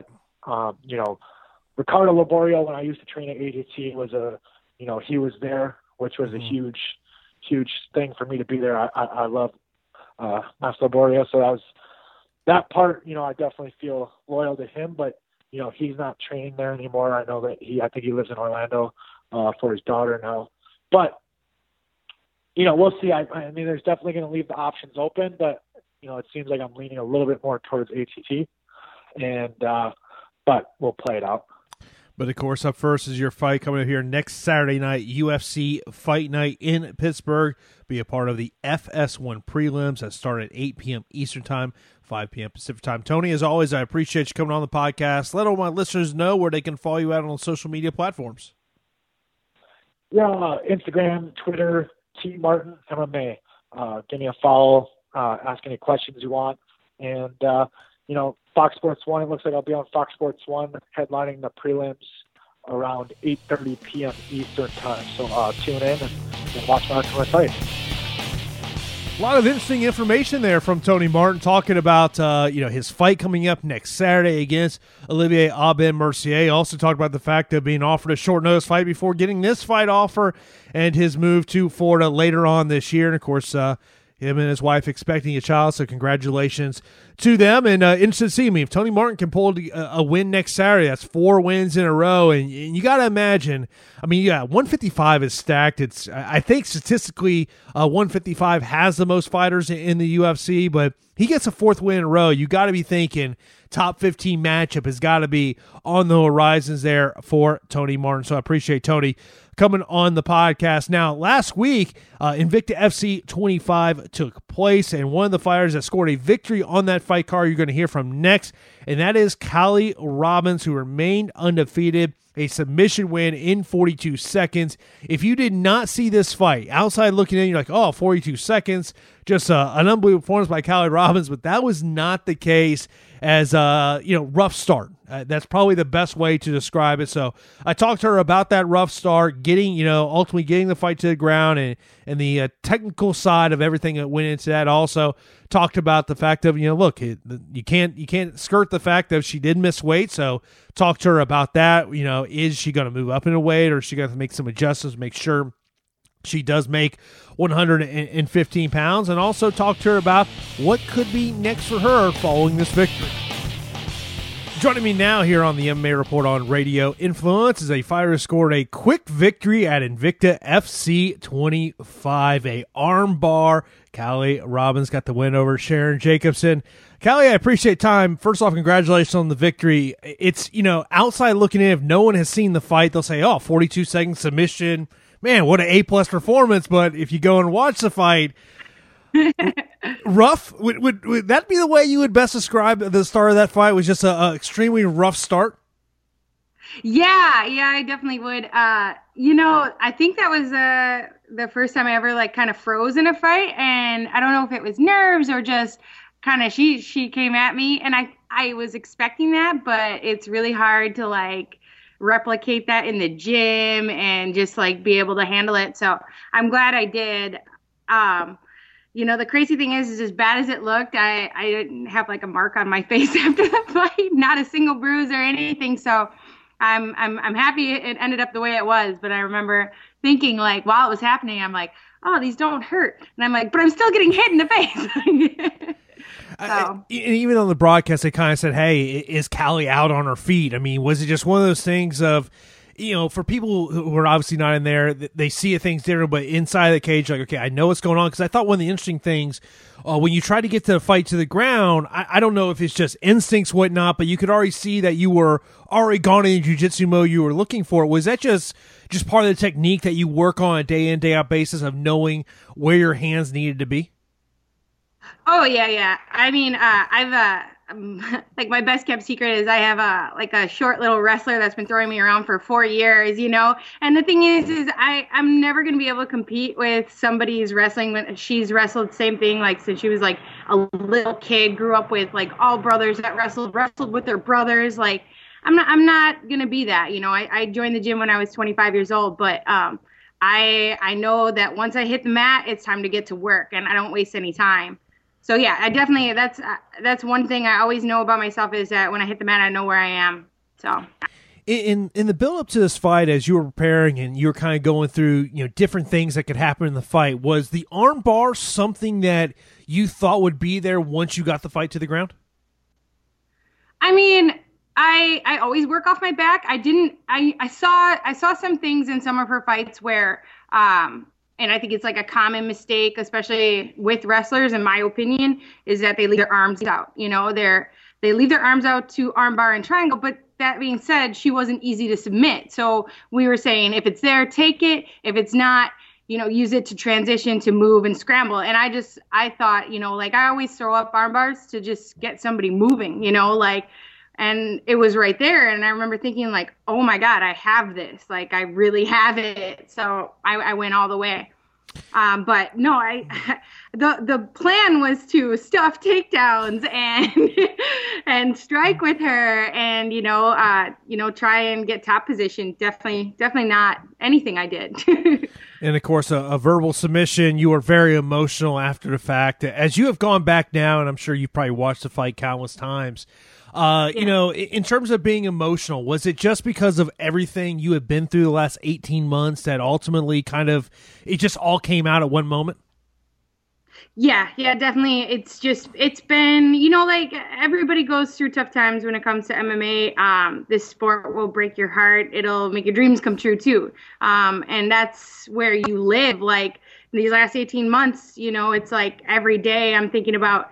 Ricardo Laborio, when I used to train at AGT, was he was there, which was a huge thing for me to be there. I love Master Laborio, so that part, I definitely feel loyal to him, but, he's not training there anymore. I know that I think he lives in Orlando for his daughter now. But, we'll see. I mean, there's definitely going to leave the options open, but, it seems like I'm leaning a little bit more towards ATT. And, but we'll play it out. But, of course, up first is your fight coming up here next Saturday night, UFC Fight Night in Pittsburgh. Be a part of the FS1 prelims that start at 8 p.m. Eastern Time, 5 p.m. Pacific Time. Tony, as always, I appreciate you coming on the podcast. Let all my listeners know where they can follow you out on social media platforms. Yeah, Instagram, Twitter, T Martin MMA. Give me a follow, ask any questions you want. And, Fox Sports 1, it looks like I'll be on Fox Sports 1 headlining the prelims around 8:30 p.m. Eastern Time. So tune in and watch my fight. A lot of interesting information there from Tony Martin talking about his fight coming up next Saturday against Olivier Aubin-Mercier. Also talked about the fact of being offered a short notice fight before getting this fight offer and his move to Florida later on this year. And, of course, him and his wife expecting a child, so congratulations to them. And interested to see me if Tony Martin can pull a win next Saturday. That's 4 wins in a row, and you got to imagine. I mean, 155 is stacked. I think statistically, 155 has the most fighters in the UFC, but he gets a 4th win in a row, you got to be thinking top 15 matchup has got to be on the horizons there for Tony Martin. So I appreciate Tony coming on the podcast. Now, last week, Invicta FC 25 took place, and one of the fighters that scored a victory on that fight card you're going to hear from next, and that is Callie Robbins, who remained undefeated. A submission win in 42 seconds. If you did not see this fight, outside looking in, you're like, oh, 42 seconds, just an unbelievable performance by Callie Robbins, but that was not the case. As rough start. That's probably the best way to describe it. So I talked to her about that rough start, ultimately getting the fight to the ground, and the technical side of everything that went into that. Also talked about the fact of, look, you can't skirt the fact that she did miss weight. So talked to her about that. Is she going to move up in a weight, or is she going to make some adjustments, make sure she does make 115 pounds, and also talk to her about what could be next for her following this victory. Joining me now here on the MMA Report on Radio Influence is a fighter who scored a quick victory at Invicta FC 25, a armbar. Callie Robbins got the win over Sharon Jacobson. Callie, I appreciate time. First off, congratulations on the victory. It's, outside looking in, if no one has seen the fight, they'll say, 42-second submission. Man, what an A+ performance. But if you go and watch the fight, rough, would that be the way you would best describe the start of that fight? Was just a extremely rough start? Yeah, I definitely would. I think that was the first time I ever kind of froze in a fight, and I don't know if it was nerves or just kind of she came at me, and I was expecting that, but it's really hard to replicate that in the gym and just be able to handle it. So I'm glad I did. The crazy thing is as bad as it looked, I didn't have a mark on my face after the fight, not a single bruise or anything. So I'm happy it ended up the way it was. But I remember thinking while it was happening, I'm like, oh, these don't hurt. And I'm like, but I'm still getting hit in the face. So. Even on the broadcast, they kind of said, hey, is Callie out on her feet? I mean, was it just one of those things of, for people who are obviously not in there, they see things different, but inside the cage, okay, I know what's going on. Because I thought one of the interesting things, when you try to get the fight to the ground, I don't know if it's just instincts, whatnot, but you could already see that you were already gone in the jiu-jitsu mode you were looking for. Was that just part of the technique that you work on a day in, day out basis of knowing where your hands needed to be? Oh, yeah. I mean, I've my best kept secret is I have a short little wrestler that's been throwing me around for 4 years, and the thing is I'm never going to be able to compete with somebody who's wrestling when she's wrestled the same thing since she was a little kid, grew up with all brothers that wrestled with their brothers. I'm not going to be that. I joined the gym when I was 25 years old, but I know that once I hit the mat, it's time to get to work, and I don't waste any time. So yeah, I definitely, that's one thing I always know about myself is that when I hit the mat, I know where I am. So in the build up to this fight, as you were preparing and you were kind of going through, different things that could happen in the fight, was the arm bar something that you thought would be there once you got the fight to the ground? I mean, I always work off my back. I saw some things in some of her fights where, and I think it's a common mistake, especially with wrestlers, in my opinion, is that they leave their arms out. They leave their arms out to armbar and triangle. But that being said, she wasn't easy to submit. So we were saying, if it's there, take it. If it's not, use it to transition, to move and scramble. And I thought, I always throw up arm bars to just get somebody moving, and it was right there. And I remember thinking oh my God, I have this, I really have it. So I went all the way. But no, the plan was to stuff takedowns and strike with her and, try and get top position. Definitely not anything I did. And of course, a verbal submission. You were very emotional after the fact. As you have gone back now, and I'm sure you've probably watched the fight countless times, in terms of being emotional, was it just because of everything you had been through the last 18 months that ultimately it just all came out at one moment? Yeah, definitely. It's been, everybody goes through tough times when it comes to MMA. This sport will break your heart. It'll make your dreams come true too. And that's where you live. These last 18 months, it's every day I'm thinking about,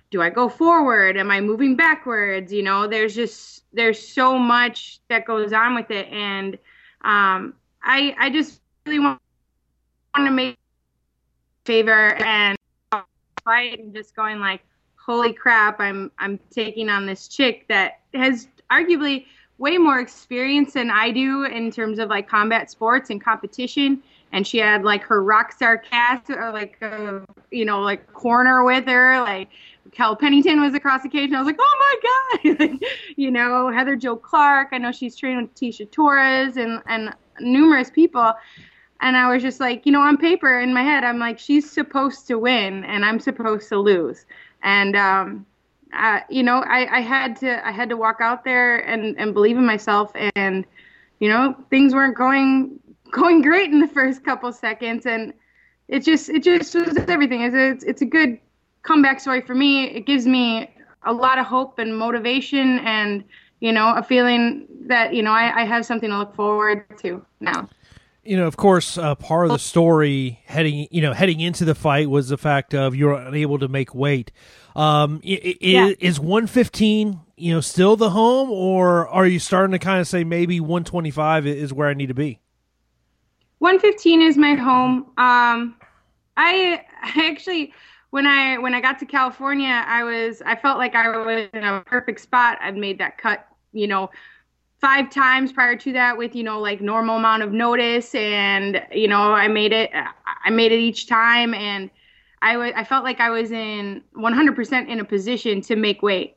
do I go forward? Am I moving backwards? You know, there's so much that goes on with it. And I just really want to make a favor and fight, and just going like, holy crap, I'm taking on this chick that has arguably way more experience than I do in terms of like combat sports and competition. And she had like her rock star cast, or like like corner with her. Like Kel Pennington was across the cage, and I was like, oh my god, Heather Jo Clark. I know she's trained with Tisha Torres and numerous people. And I was just like, on paper in my head, I'm like, she's supposed to win, and I'm supposed to lose. And I had to walk out there and believe in myself. And things weren't going great in the first couple seconds, and it just was everything. It's a good comeback story for me. It gives me a lot of hope and motivation, and a feeling that I have something to look forward to now. Of course, part of the story heading into the fight was the fact of you were unable to make weight. Is 115, still the home, or are you starting to kind of say maybe 125 is where I need to be? 115 is my home. I actually, when I got to California, I felt like I was in a perfect spot. I'd made that cut, 5 times prior to that with, like normal amount of notice. And, I made it each time. And I felt like I was in 100% in a position to make weight.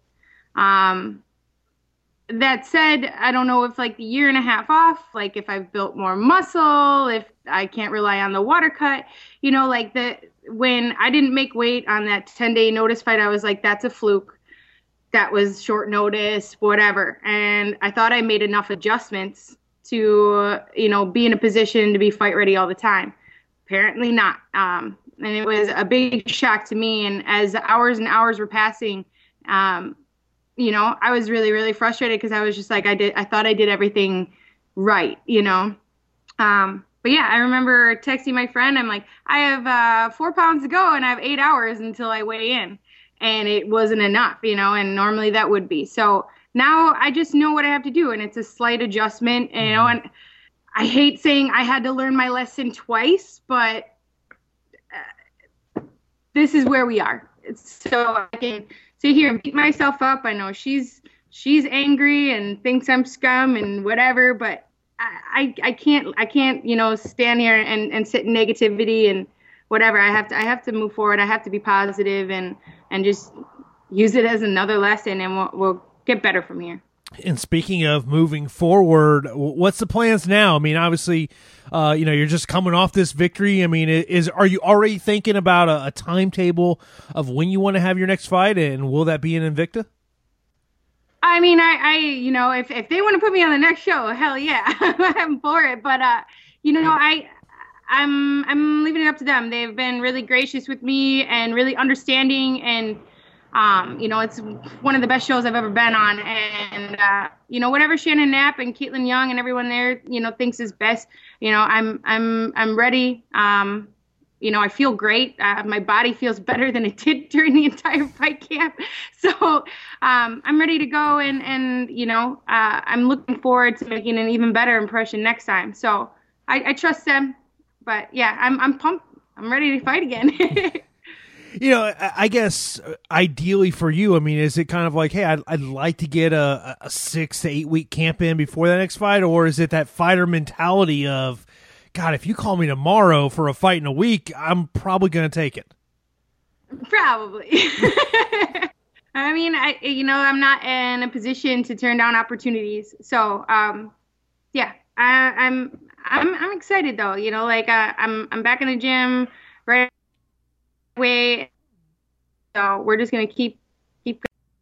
That said, I don't know if like the year and a half off, like if I've built more muscle, if I can't rely on the water cut, when I didn't make weight on that 10-day notice fight, I was like, that's a fluke. That was short notice, whatever. And I thought I made enough adjustments to, be in a position to be fight ready all the time. Apparently not. And it was a big shock to me. And as hours and hours were passing, I was really, really frustrated, because I was just like, I thought I did everything right, But yeah, I remember texting my friend. I'm like, I have 4 pounds to go, and I have 8 hours until I weigh in. And it wasn't enough, and normally that would be. So now I just know what I have to do, and it's a slight adjustment, and I hate saying I had to learn my lesson twice, but this is where we are. So I can sit here and beat myself up. I know she's angry and thinks I'm scum and whatever, but I can't stand here and sit in negativity and whatever. I have to move forward. I have to be positive and just use it as another lesson, and we'll get better from here. And speaking of moving forward, what's the plans now? I mean, obviously, you're just coming off this victory. I mean, are you already thinking about a timetable of when you want to have your next fight, and will that be in Invicta? I mean, if they want to put me on the next show, hell yeah, I'm for it. But I'm leaving it up to them. They've been really gracious with me and really understanding, and it's one of the best shows I've ever been on. And whatever Shannon Knapp and Caitlin Young and everyone there thinks is best, I'm ready. I feel great. My body feels better than it did during the entire fight camp. So I'm ready to go, and I'm looking forward to making an even better impression next time. So I trust them. But yeah, I'm pumped. I'm ready to fight again. I guess ideally for you, I mean, is it kind of like, hey, I'd like to get a 6 to 8 week camp in before the next fight, or is it that fighter mentality of, God, if you call me tomorrow for a fight in a week, I'm probably going to take it? Probably. I mean, I'm not in a position to turn down opportunities. So, yeah, I'm excited though. I'm back in the gym right away. So we're just gonna keep going.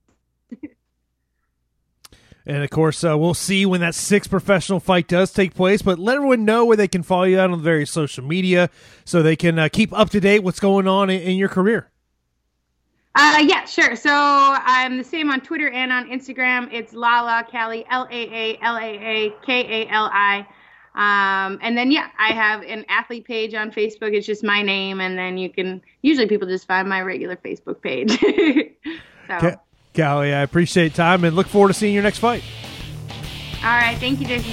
And of course, we'll see when that 6th professional fight does take place. But let everyone know where they can follow you out on the various social media, so they can keep up to date what's going on in your career. Yeah, sure. So I'm the same on Twitter and on Instagram. It's Lala Kali, LAALAAKALI. And then, yeah, I have an athlete page on Facebook. It's just my name. And then usually people just find my regular Facebook page. So. Callie, I appreciate time and look forward to seeing your next fight. All right. Thank you, Jason.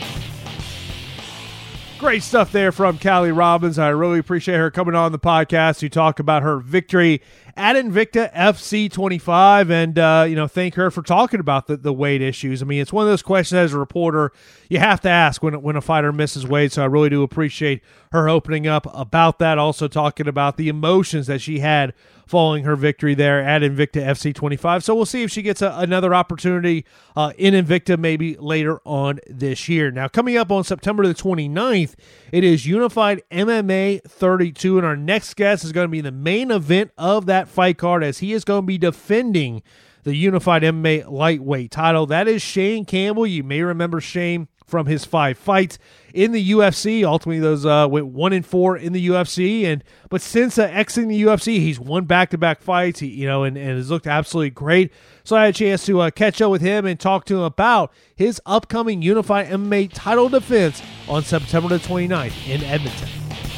Great stuff there from Callie Robbins. I really appreciate her coming on the podcast to talk about her victory at Invicta FC 25 and, thank her for talking about the weight issues. I mean, it's one of those questions as a reporter you have to ask when a fighter misses weight, so I really do appreciate her opening up about that, also talking about the emotions that she had following her victory there at Invicta FC 25. So we'll see if she gets another opportunity in Invicta maybe later on this year. Now, coming up on September the 29th, it is Unified MMA 32, and our next guest is going to be the main event of that fight card as he is going to be defending the Unified MMA lightweight title. That is Shane Campbell. You may remember Shane from his 5 fights in the UFC. Ultimately, those went 1-4 in the UFC, but since exiting the UFC, he's won back-to-back fights. And has looked absolutely great. So I had a chance to catch up with him and talk to him about his upcoming Unified MMA title defense on September the 29th in Edmonton.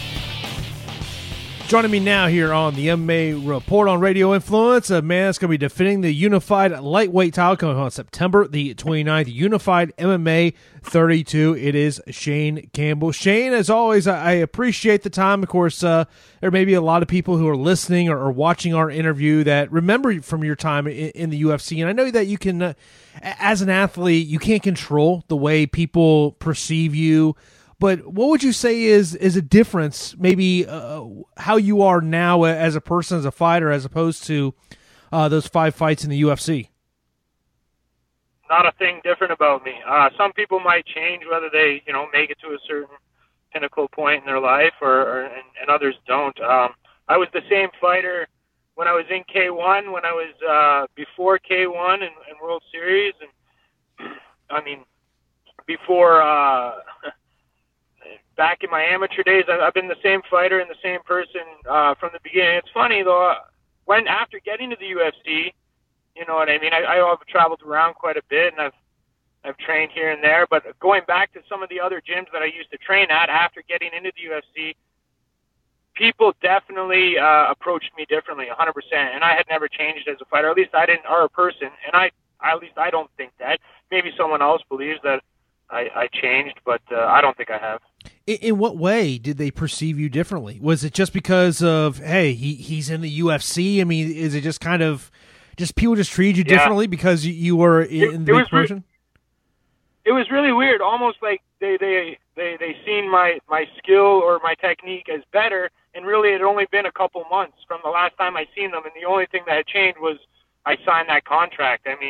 Joining me now here on the MMA Report on Radio Influence, a man that's going to be defending the Unified Lightweight title coming on September the 29th, Unified MMA 32. It is Shane Campbell. Shane, as always, I appreciate the time. Of course, there may be a lot of people who are listening or watching our interview that remember from your time in the UFC, and I know that you can, as an athlete, you can't control the way people perceive you. But what would you say is a difference, maybe how you are now as a person, as a fighter, as opposed to those 5 fights in the UFC? Not a thing different about me. Some people might change whether they, make it to a certain pinnacle point in their life, and others don't. I was the same fighter when I was in K1, when I was before K1 and World Series, and I mean before. Back in my amateur days, I've been the same fighter and the same person from the beginning. It's funny, though, after getting to the UFC, you know what I mean? I have traveled around quite a bit, and I've trained here and there. But going back to some of the other gyms that I used to train at after getting into the UFC, people definitely approached me differently, 100%. And I had never changed as a fighter. At least I didn't, or a person. And at least I don't think that. Maybe someone else believes that I changed, but I don't think I have. In what way did they perceive you differently? Was it just because of, hey, he's in the UFC? I mean, is it just kind of people just treated you differently because you were in the big promotion? It was really weird. Almost like they seen my skill or my technique as better, and really it had only been a couple months from the last time I seen them, and the only thing that had changed was I signed that contract. I mean,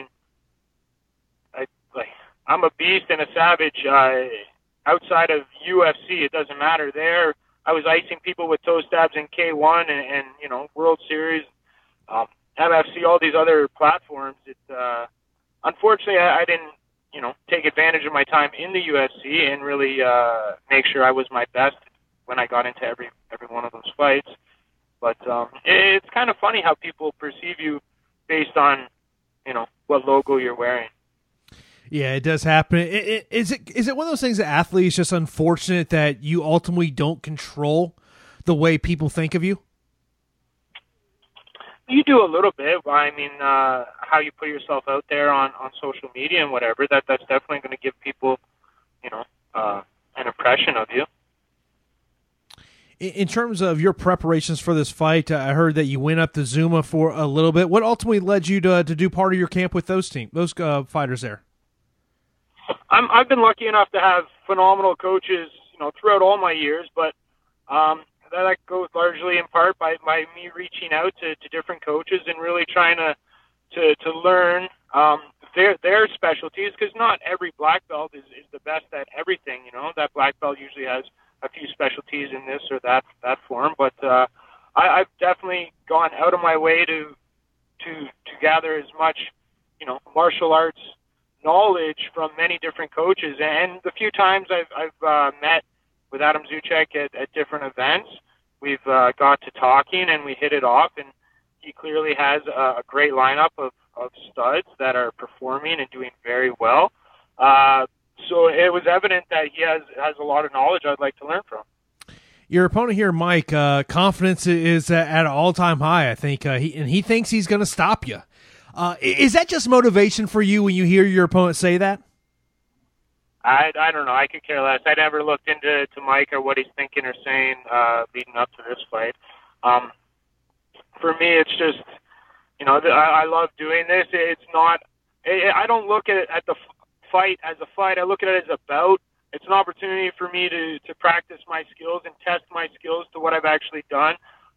I'm a beast and a savage. Outside of UFC, it doesn't matter. There, I was icing people with toe stabs in K1 and World Series, MFC, all these other platforms. Unfortunately, I didn't, take advantage of my time in the UFC and really make sure I was my best when I got into every one of those fights. But it's kind of funny how people perceive you based on, what logo you're wearing. Yeah, it does happen. Is it one of those things that athletes just unfortunate that you ultimately don't control the way people think of you? You do a little bit. I mean, how you put yourself out there on social media and whatever, that's definitely going to give people, an impression of you. In terms of your preparations for this fight, I heard that you went up to Zuma for a little bit. What ultimately led you to do part of your camp with those fighters there? I've been lucky enough to have phenomenal coaches, throughout all my years, but that goes largely in part by me reaching out to different coaches and really trying to learn their specialties, because not every black belt is the best at everything. That black belt usually has a few specialties in this or that form, but I've definitely gone out of my way to gather as much martial arts knowledge from many different coaches. And the few times I've met with Adam Zuchek at different events, we've got to talking and we hit it off, and he clearly has a great lineup of studs that are performing and doing very well. So it was evident that he has a lot of knowledge I'd like to learn from. Your opponent here, Mike, confidence is at an all-time high, I think, he thinks he's going to stop you. Is that just motivation for you when you hear your opponent say that? I don't know. I could care less. I never looked into Mike or what he's thinking or saying leading up to this fight. For me, it's just, I love doing this. It's not. I don't look at the fight as a fight. I look at it as a bout. It's an opportunity for me to practice my skills and test my skills to what I've actually done.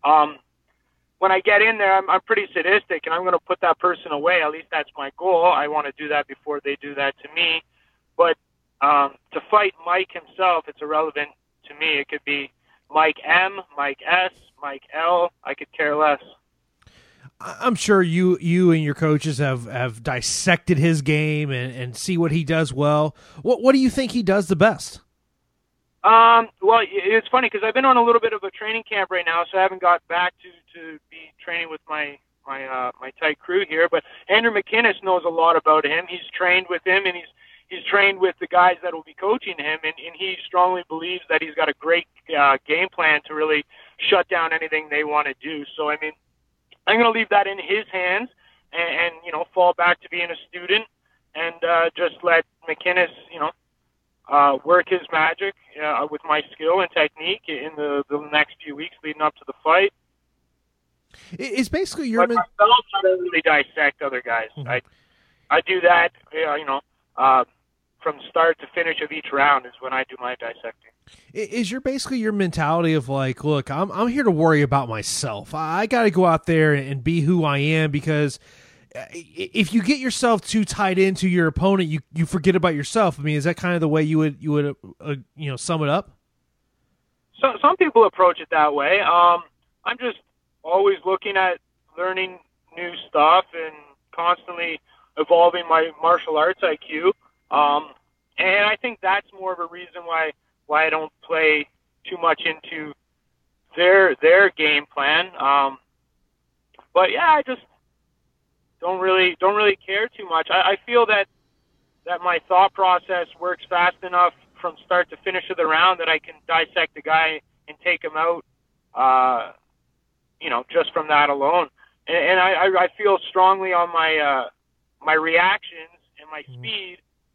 When I get in there, I'm pretty sadistic, and I'm going to put that person away. At least that's my goal. I want to do that before they do that to me. But to fight Mike himself, it's irrelevant to me. It could be Mike M, Mike S, Mike L. I could care less. I'm sure you and your coaches have dissected his game and see what he does well. What do you think he does the best? Well, it's funny because I've been on a little bit of a training camp right now, so I haven't got back to be training with my tight crew here. But Andrew McInnes knows a lot about him. He's trained with him, and he's trained with the guys that will be coaching him, and he strongly believes that he's got a great game plan to really shut down anything they want to do. So, I mean, I'm going to leave that in his hands and fall back to being a student and just let McInnes, work his magic with my skill and technique in the next few weeks leading up to the fight. It's basically your... But myself, I don't really dissect other guys. Mm-hmm. I do that, from start to finish of each round is when I do my dissecting. Is basically your mentality of like, look, I'm here to worry about myself. I got to go out there and be who I am, because if you get yourself too tied into your opponent, you forget about yourself. I mean, is that kind of the way you would sum it up? So some people approach it that way. I'm just always looking at learning new stuff and constantly evolving my martial arts IQ. And I think that's more of a reason why I don't play too much into their game plan. But yeah, I just don't really care too much. I feel that my thought process works fast enough from start to finish of the round that I can dissect a guy and take him out, just from that alone. And I feel strongly on my reactions and my speed,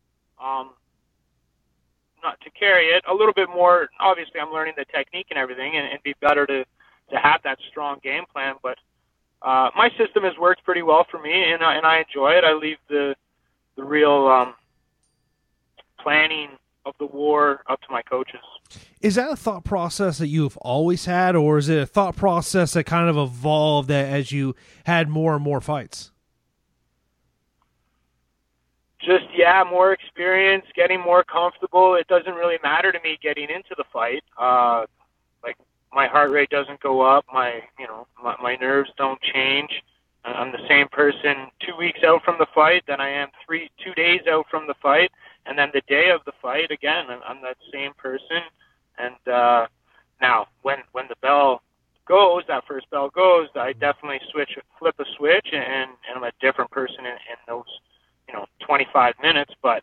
not to carry it a little bit more. Obviously, I'm learning the technique and everything, and be better to have that strong game plan. But my system has worked pretty well for me, and I enjoy it. I leave the real planning of the war up to my coaches. Is that a thought process that you've always had, or is it a thought process that kind of evolved as you had more and more fights? Just, more experience, getting more comfortable. It doesn't really matter to me getting into the fight. Like, my heart rate doesn't go up. My my nerves don't change. I'm the same person 2 weeks out from the fight than I am 2 days out from the fight. And then the day of the fight, again, I'm that same person. And now, when the bell goes, that first bell goes, I definitely flip a switch, and I'm a different person in those 25 minutes. But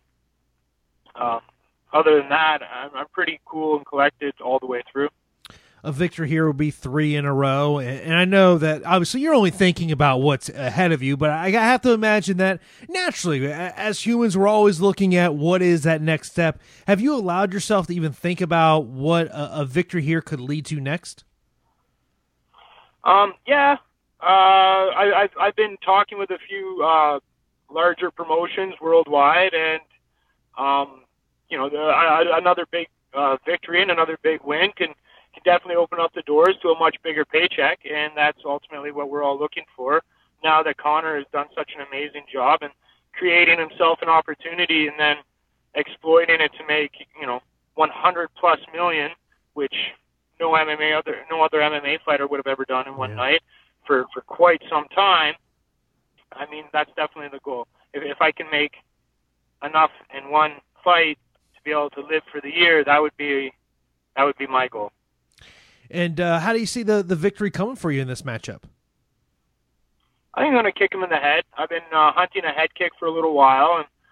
other than that, I'm pretty cool and collected all the way through. A victory here will be 3 in a row, and I know that obviously you're only thinking about what's ahead of you, but I have to imagine that naturally, as humans, we're always looking at what is that next step. Have you allowed yourself to even think about what a victory here could lead to next? Yeah. I've been talking with a few larger promotions worldwide, and another big victory and another big win can definitely open up the doors to a much bigger paycheck, and that's ultimately what we're all looking for. Now that Conor has done such an amazing job and creating himself an opportunity and then exploiting it to make 100+ million, which no other MMA fighter would have ever done in one night for quite some time. I mean, that's definitely the goal. If I can make enough in one fight to be able to live for the year, that would be my goal. And how do you see the victory coming for you in this matchup? I think I'm going to kick him in the head. I've been hunting a head kick for a little while, and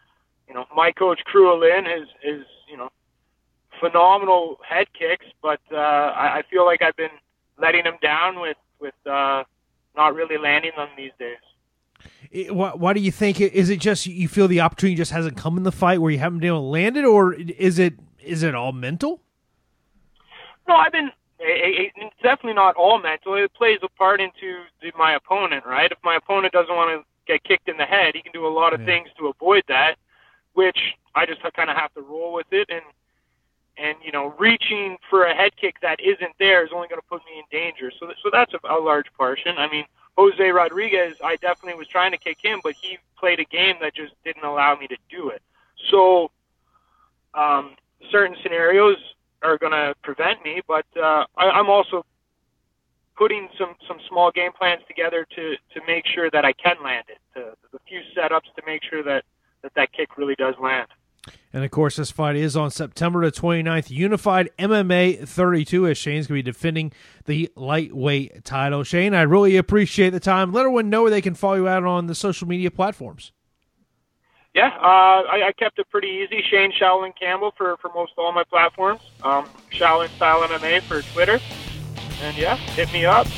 my coach Crew Lynn is phenomenal head kicks, but I feel like I've been letting him down with not really landing them these days. Why do you think it? Is it just you feel the opportunity just hasn't come in the fight where you haven't been able to land it, or is it all mental? No, it's definitely not all mental. It plays a part into my opponent, right? If my opponent doesn't want to get kicked in the head, he can do a lot of things to avoid that, which I just kind of have to roll with it. And reaching for a head kick that isn't there is only going to put me in danger. So that's a large portion. I mean, Jose Rodriguez, I definitely was trying to kick him, but he played a game that just didn't allow me to do it. So certain scenarios are going to prevent me, but I'm also putting some small game plans together to make sure that I can land it, the few setups to make sure that kick really does land. And, of course, this fight is on September the 29th, Unified MMA 32, as Shane's going to be defending the lightweight title. Shane, I really appreciate the time. Let everyone know where they can follow you out on the social media platforms. Yeah, I kept it pretty easy. Shane Shaolin Campbell for most all my platforms. Shaolin Style MMA for Twitter. And, yeah, hit me up.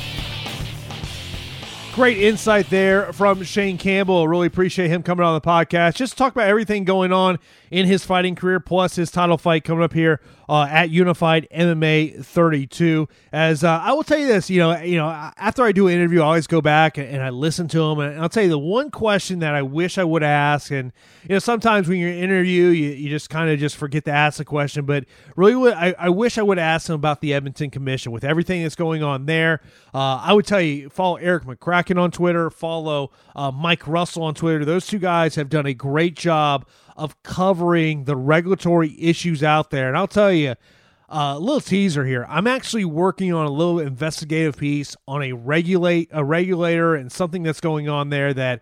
Great insight there from Shane Campbell. Really appreciate him coming on the podcast. Just talk about everything going on in his fighting career, plus his title fight coming up here at Unified MMA 32. As I will tell you this, after I do an interview, I always go back and I listen to him. And I'll tell you the one question that I wish I would ask, and sometimes when you're in an interview, you just kind of just forget to ask the question. But really, I wish I would ask him about the Edmonton Commission with everything that's going on there. I would tell you, follow Eric McCracken on Twitter, follow Mike Russell on Twitter. Those two guys have done a great job of covering the regulatory issues out there. And I'll tell you, a little teaser here. I'm actually working on a little investigative piece on a regulator and something that's going on there that,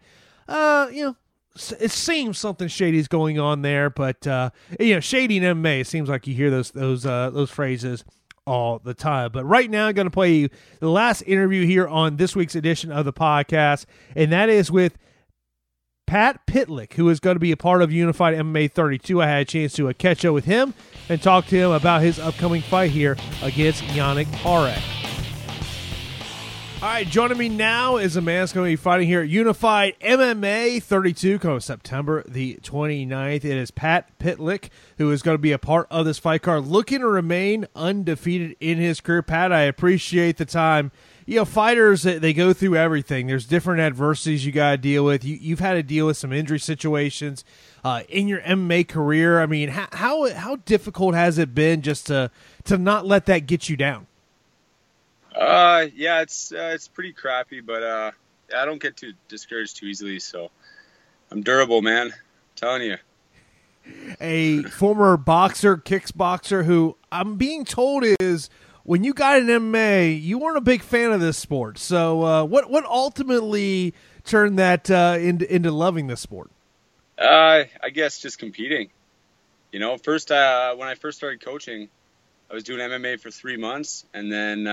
it seems something shady is going on there. But shady in MMA, it seems like you hear those phrases all the time. But right now I'm going to play you the last interview here on this week's edition of the podcast, and that is with Pat Pitlick, who is going to be a part of Unified MMA 32. I had a chance to catch up with him and talk to him about his upcoming fight here against Yannick Parek. All right, joining me now is a man that's going to be fighting here at Unified MMA 32, coming September the 29th. It is Pat Pitlick, who is going to be a part of this fight card, looking to remain undefeated in his career. Pat, I appreciate the time. Fighters, they go through everything. There's different adversities you got to deal with. You've had to deal with some injury situations in your MMA career. I mean, how difficult has it been just to not let that get you down? Yeah, it's pretty crappy, but I don't get too discouraged too easily, so I'm durable, man. I'm telling you. A former boxer, kickboxer, who I'm being told is, when you got an MMA, you weren't a big fan of this sport. So what ultimately turned that into loving this sport? I guess just competing. First when I first started coaching, I was doing MMA for 3 months, and then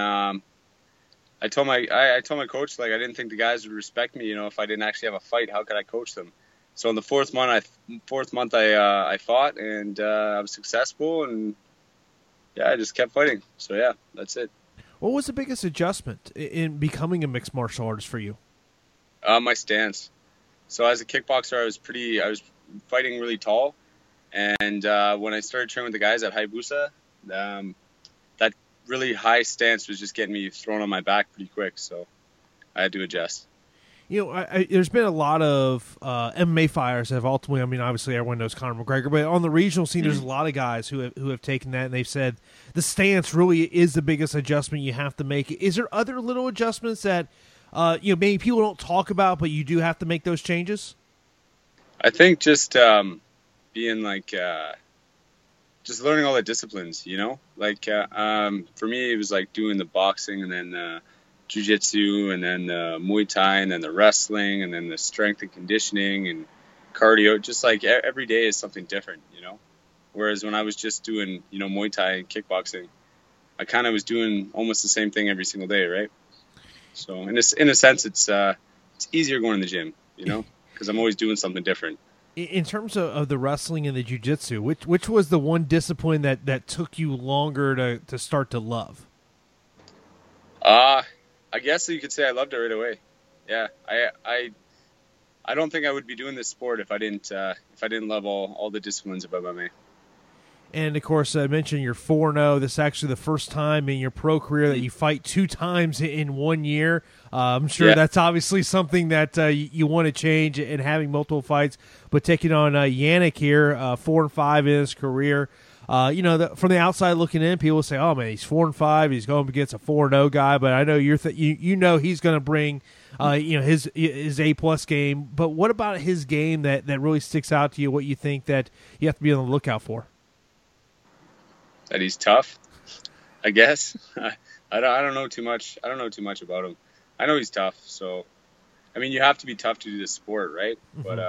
I told my coach, like, I didn't think the guys would respect me. If I didn't actually have a fight, how could I coach them? So in the fourth month, I fought, and I was successful, and yeah, I just kept fighting. So yeah, that's it. What was the biggest adjustment in becoming a mixed martial artist for you? My stance. So as a kickboxer, I was fighting really tall, and when I started training with the guys at Hayabusa, that really high stance was just getting me thrown on my back pretty quick. So I had to adjust. There's been a lot of MMA fighters that have ultimately, I mean, obviously everyone knows Conor McGregor, but on the regional scene, there's a lot of guys who have taken that, and they've said the stance really is the biggest adjustment you have to make. Is there other little adjustments that, maybe people don't talk about, but you do have to make those changes? I think just being like, just learning all the disciplines, like for me, it was like doing the boxing and then jiu-jitsu and then the Muay Thai and then the wrestling and then the strength and conditioning and cardio. Just like every day is something different, Whereas when I was just doing, Muay Thai and kickboxing, I kind of was doing almost the same thing every single day, right? So in a sense, it's easier going to the gym, because I'm always doing something different. In terms of the wrestling and the jiu-jitsu, which was the one discipline that took you longer to start to love? I guess you could say I loved it right away. Yeah, I don't think I would be doing this sport if I didn't love all the disciplines of MMA. And of course, I mentioned you're 4-0. This is actually the first time in your pro career that you fight 2 times in 1 year. I'm sure that's obviously something that you want to change in having multiple fights. But taking on Yannick here, 4-5 in his career. From the outside looking in, people say, "Oh man, he's 4-5. He's going against a 4-0 guy." But I know you know he's going to bring, his A+ game. But what about his game that really sticks out to you? What you think that you have to be on the lookout for? That he's tough, I guess. I don't know too much. I don't know too much about him. I know he's tough. So, I mean, you have to be tough to do this sport, right? Mm-hmm. But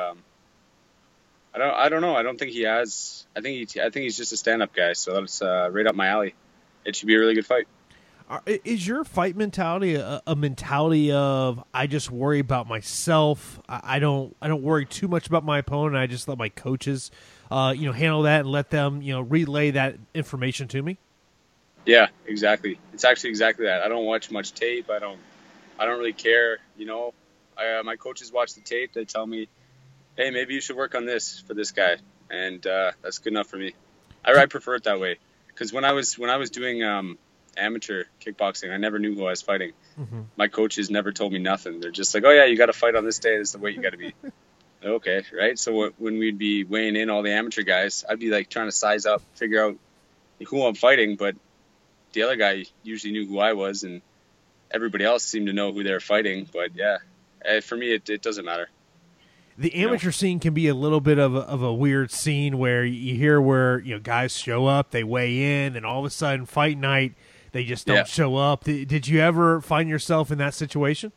I don't know. I don't think he has. I think he's just a stand-up guy. So that's right up my alley. It should be a really good fight. Is your fight mentality a mentality of I just worry about myself? I don't worry too much about my opponent. I just let my coaches, handle that and let them, relay that information to me. Yeah, exactly. It's actually exactly that. I don't watch much tape. I don't really care. My coaches watch the tape. They tell me, hey, maybe you should work on this for this guy, and that's good enough for me. I prefer it that way because when I was doing amateur kickboxing, I never knew who I was fighting. Mm-hmm. My coaches never told me nothing. They're just like, oh yeah, you got to fight on this day. This is the weight you got to be. Okay, right? So when we'd be weighing in all the amateur guys, I'd be like trying to size up, figure out who I'm fighting, but the other guy usually knew who I was, and everybody else seemed to know who they were fighting. But yeah, for me, it doesn't matter. The amateur scene can be a little bit of a weird scene where you hear where guys show up, they weigh in, and all of a sudden fight night, they just don't show up. Did you ever find yourself in that situation?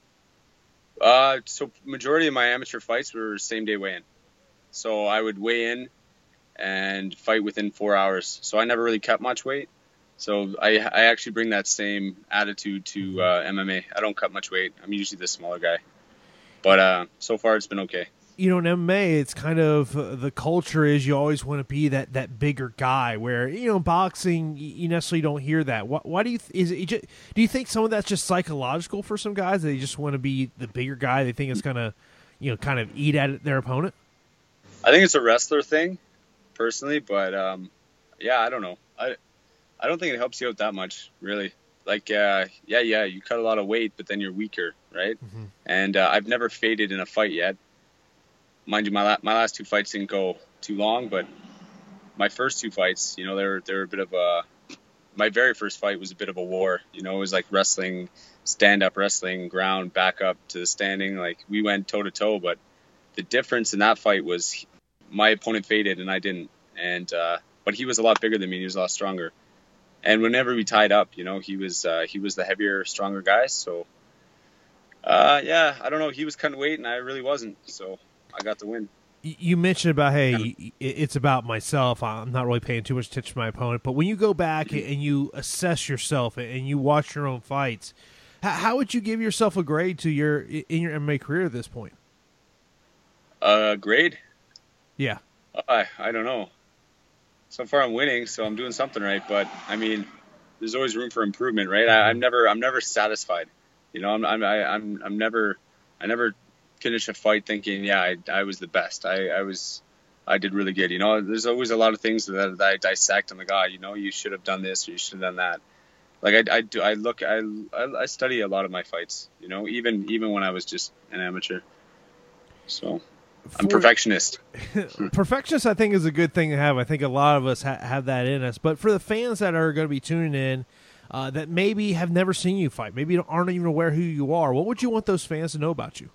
So majority of my amateur fights were same day weigh-in. So I would weigh in and fight within 4 hours. So I never really cut much weight. So I actually bring that same attitude to MMA. I don't cut much weight. I'm usually the smaller guy. But so far it's been okay. In MMA, it's kind of the culture is you always want to be that bigger guy. Where boxing, you necessarily don't hear that. Why do you do you think some of that's just psychological for some guys? They just want to be the bigger guy. They think it's gonna kind of eat at their opponent. I think it's a wrestler thing, personally. But I don't know. I don't think it helps you out that much, really. Like you cut a lot of weight, but then you're weaker, right? Mm-hmm. And I've never faded in a fight yet. Mind you, my last 2 fights didn't go too long, but my first 2 fights, they were a bit of a. My very first fight was a bit of a war. It was like wrestling, stand-up wrestling, ground, back up to the standing. Like we went toe-to-toe, but the difference in that fight was my opponent faded and I didn't. And but he was a lot bigger than me. He was a lot stronger. And whenever we tied up, he was the heavier, stronger guy. So I don't know. He was cutting weight and I really wasn't. So I got the win. You mentioned about, hey, it's about myself. I'm not really paying too much attention to my opponent. But when you go back and you assess yourself and you watch your own fights, how would you give yourself a grade in your MMA career at this point? Grade? Yeah. I don't know. So far I'm winning, so I'm doing something right. But I mean, there's always room for improvement, right? I'm never satisfied. I never finish a fight thinking, I was the best. I did really good. There's always a lot of things that I dissect. I'm like, you should have done this or you should have done that. Like I study a lot of my fights, even when I was just an amateur. So I'm perfectionist. Perfectionist, I think, is a good thing to have. I think a lot of us have that in us. But for the fans that are going to be tuning in, that maybe have never seen you fight, maybe aren't even aware who you are, what would you want those fans to know about you?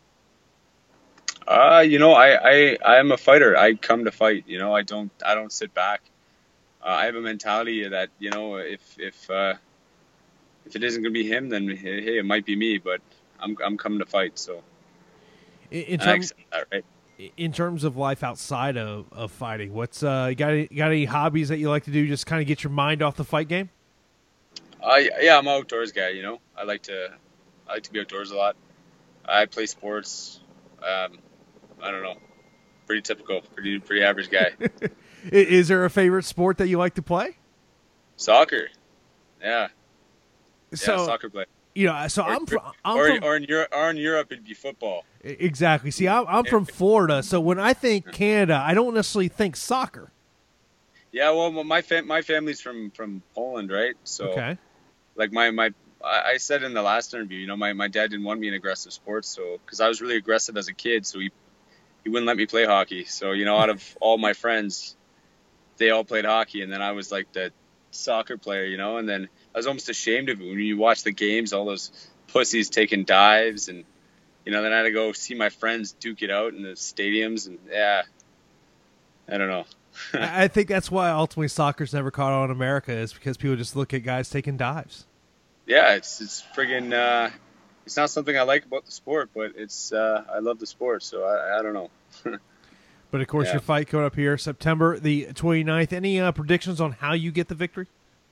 I'm a fighter. I come to fight. I don't sit back. I have a mentality that if it isn't going to be him, then hey, it might be me. But I'm coming to fight. So in terms of life outside of fighting, what's got any hobbies that you like to do? Just kind of get your mind off the fight game. I'm an outdoors guy. I like to be outdoors a lot. I play sports. I don't know. pretty typical, pretty average guy. Is there a favorite sport that you like to play? Soccer. Yeah. So, soccer play. So or in Europe it'd be football. Exactly. See, I'm from Florida, so when I think Canada, I don't necessarily think soccer. Yeah, well, my family's from Poland, right? So, okay. Like I said in the last interview, my dad didn't want me in aggressive sports, so because I was really aggressive as a kid, so he wouldn't let me play hockey. So, out of all my friends, they all played hockey, and then I was like the soccer player, and then I was almost ashamed of it when you watch the games, all those pussies taking dives, and then I had to go see my friends duke it out in the stadiums, and I don't know. I think that's why ultimately soccer's never caught on in America, is because people just look at guys taking dives. Yeah, it's friggin' it's not something I like about the sport, but it's I love the sport, so I don't know. But of course, your fight coming up here September the 29th. Any predictions on how you get the victory?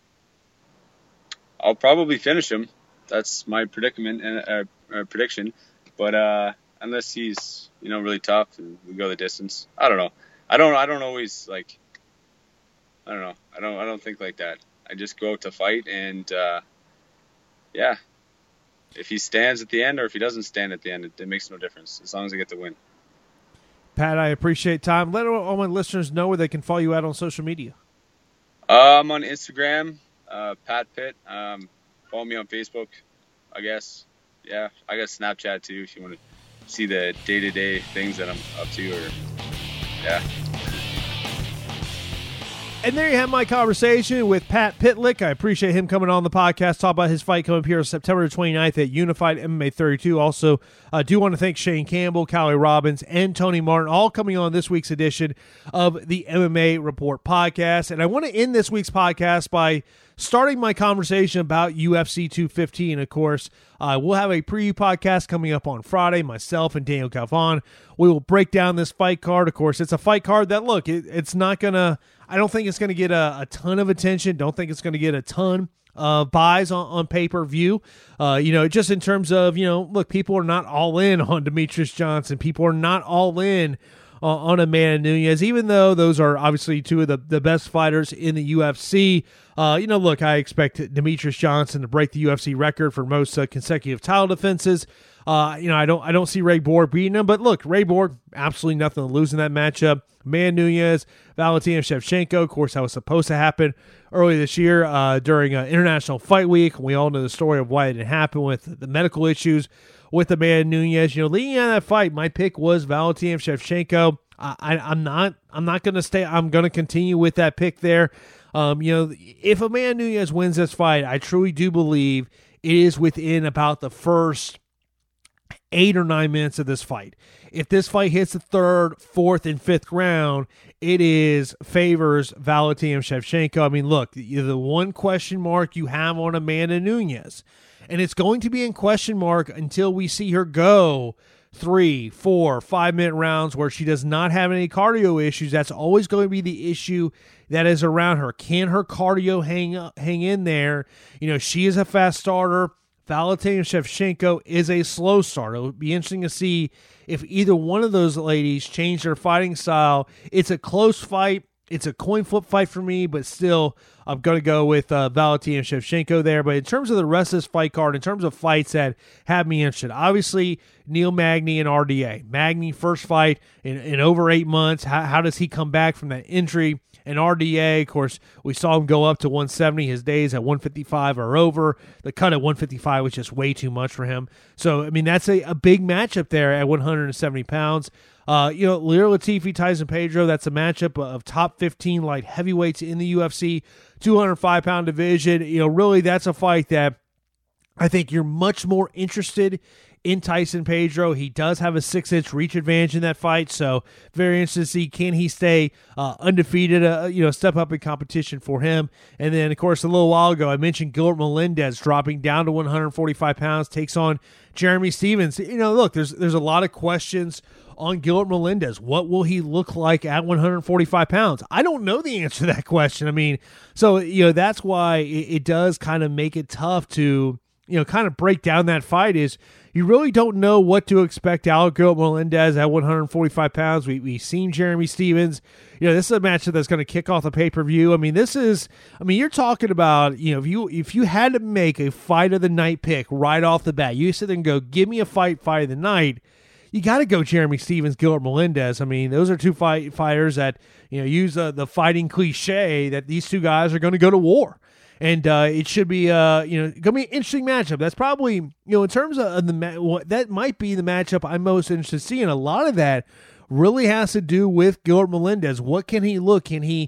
I'll probably finish him. That's my predicament and prediction. But unless he's really tough and we go the distance, I don't know. I don't always like. I don't know. I don't think like that. I just go out to fight, and if he stands at the end or if he doesn't stand at the end, it makes no difference as long as I get the win. Pat, I appreciate time. Let all my listeners know where they can follow you out on social media. I'm on Instagram, Pat Pitt. Follow me on Facebook, I guess. Yeah, I got Snapchat too if you want to see the day-to-day things that I'm up to. And there you have my conversation with Pat Pitlick. I appreciate him coming on the podcast, talk about his fight coming up here on September 29th at Unified MMA 32. Also, I do want to thank Shane Campbell, Callie Robbins, and Tony Martin, all coming on this week's edition of the MMA Report podcast. And I want to end this week's podcast by starting my conversation about UFC 250. And, of course, we'll have a preview podcast coming up on Friday. Myself and Daniel Calvon, we will break down this fight card. Of course, it's a fight card that, look, it's not going to – I don't think it's going to get a ton of attention. Don't think it's going to get a ton of buys on pay-per-view. Just in terms of, look, people are not all in on Demetrius Johnson. People are not all in on Amanda Nunes, even though those are obviously two of the best fighters in the UFC. Look, I expect Demetrius Johnson to break the UFC record for most consecutive title defenses. I don't see Ray Borg beating him, but look, Ray Borg, absolutely nothing to lose in that matchup. Amanda Nunes, Valentina Shevchenko, of course, that was supposed to happen early this year during International Fight Week. We all know the story of why it didn't happen with the medical issues with Amanda Nunes. Leading out of that fight, my pick was Valentina Shevchenko. I'm not going to stay. I'm going to continue with that pick there. If Amanda Nunes wins this fight, I truly do believe it is within about the first 8 or 9 minutes of this fight. If this fight hits the 3rd, 4th, and 5th round, it favors Valentina Shevchenko. I mean, look, the one question mark you have on Amanda Nunes, and it's going to be in question mark until we see her go 3, 4, 5-minute rounds where she does not have any cardio issues. That's always going to be the issue that is around her. Can her cardio hang in there? She is a fast starter. Valentina Shevchenko is a slow starter. It would be interesting to see if either one of those ladies change their fighting style. It's a close fight. It's a coin flip fight for me, but still, I'm going to go with Valentina Shevchenko there. But in terms of the rest of this fight card, in terms of fights that have me interested, obviously, Neil Magny and RDA. Magny, first fight in over 8 months. How does he come back from that injury? And RDA, of course, we saw him go up to 170. His days at 155 are over. The cut at 155 was just way too much for him. So, I mean, that's a big matchup there at 170 pounds. Leo Latifi, Tyson Pedro, that's a matchup of top 15 light heavyweights in the UFC, 205-pound division. Really, that's a fight that I think you're much more interested in Tyson Pedro. He does have a 6-inch reach advantage in that fight, so very interested to see, can he stay undefeated, step up in competition for him. And then, of course, a little while ago, I mentioned Gilbert Melendez dropping down to 145 pounds, takes on Jeremy Stephens. Look, there's a lot of questions on Gilbert Melendez. What will he look like at 145 pounds? I don't know the answer to that question. I mean, so, that's why it does kind of make it tough to, kind of break down that fight is, you really don't know what to expect out of Gilbert Melendez at 145 pounds. We've seen Jeremy Stephens. This is a matchup that's going to kick off the pay-per-view. You're talking about, if you had to make a fight of the night pick right off the bat, you sit there and go, give me a fight of the night. You got to go Jeremy Stephens, Gilbert Melendez. Those are two fighters that, use the fighting cliche that these two guys are going to go to war. And it should be, going to be an interesting matchup. That's probably, in terms of that might be the matchup I'm most interested in seeing. A lot of that really has to do with Gilbert Melendez. What can he look? Can he,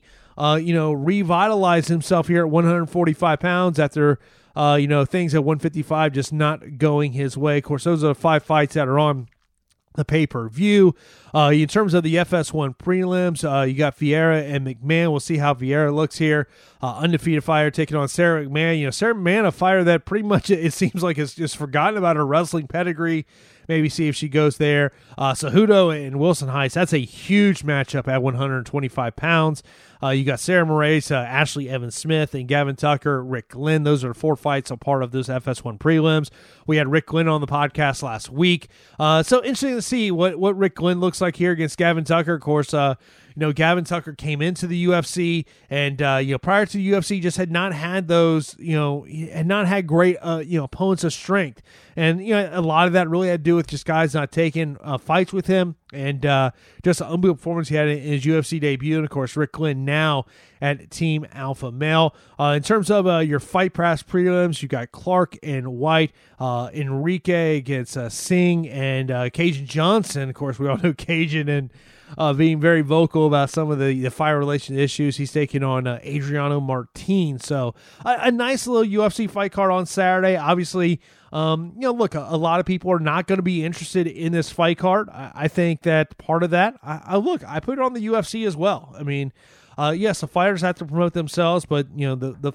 revitalize himself here at 145 pounds after, things at 155 just not going his way? Of course, those are the 5 fights that are on the pay-per-view. In terms of the FS1 prelims, you got Vieira and McMahon. We'll see how Vieira looks here. Undefeated fighter taking on Sarah McMahon. Sarah McMahon, a fighter that pretty much it seems like has just forgotten about her wrestling pedigree. Maybe see if she goes there. Cejudo and Wilson Heights. That's a huge matchup at 125 pounds. You got Sarah Moraes, Ashley Evans-Smith, and Gavin Tucker, Rick Glenn. Those are 4 fights a part of those FS1 prelims. We had Rick Glenn on the podcast last week. So interesting to see what Rick Glenn looks like here against Gavin Tucker. Of course, Gavin Tucker came into the UFC and, prior to the UFC just had not had those, had not had great, opponents of strength. And, a lot of that really had to do with just guys not taking fights with him and just an unbelievable performance he had in his UFC debut. And, of course, Rick Glenn now at Team Alpha Male. In terms of your Fight Pass prelims, you got Clark and White, Enrique against Singh and Cajun Johnson. Of course, we all know Cajun and being very vocal about some of the fire relation issues. He's taking on Adriano Martin. So a nice little UFC fight card on Saturday. Obviously, look, a lot of people are not going to be interested in this fight card. I think that part of that, I put it on the UFC as well. Yes, the fighters have to promote themselves, but the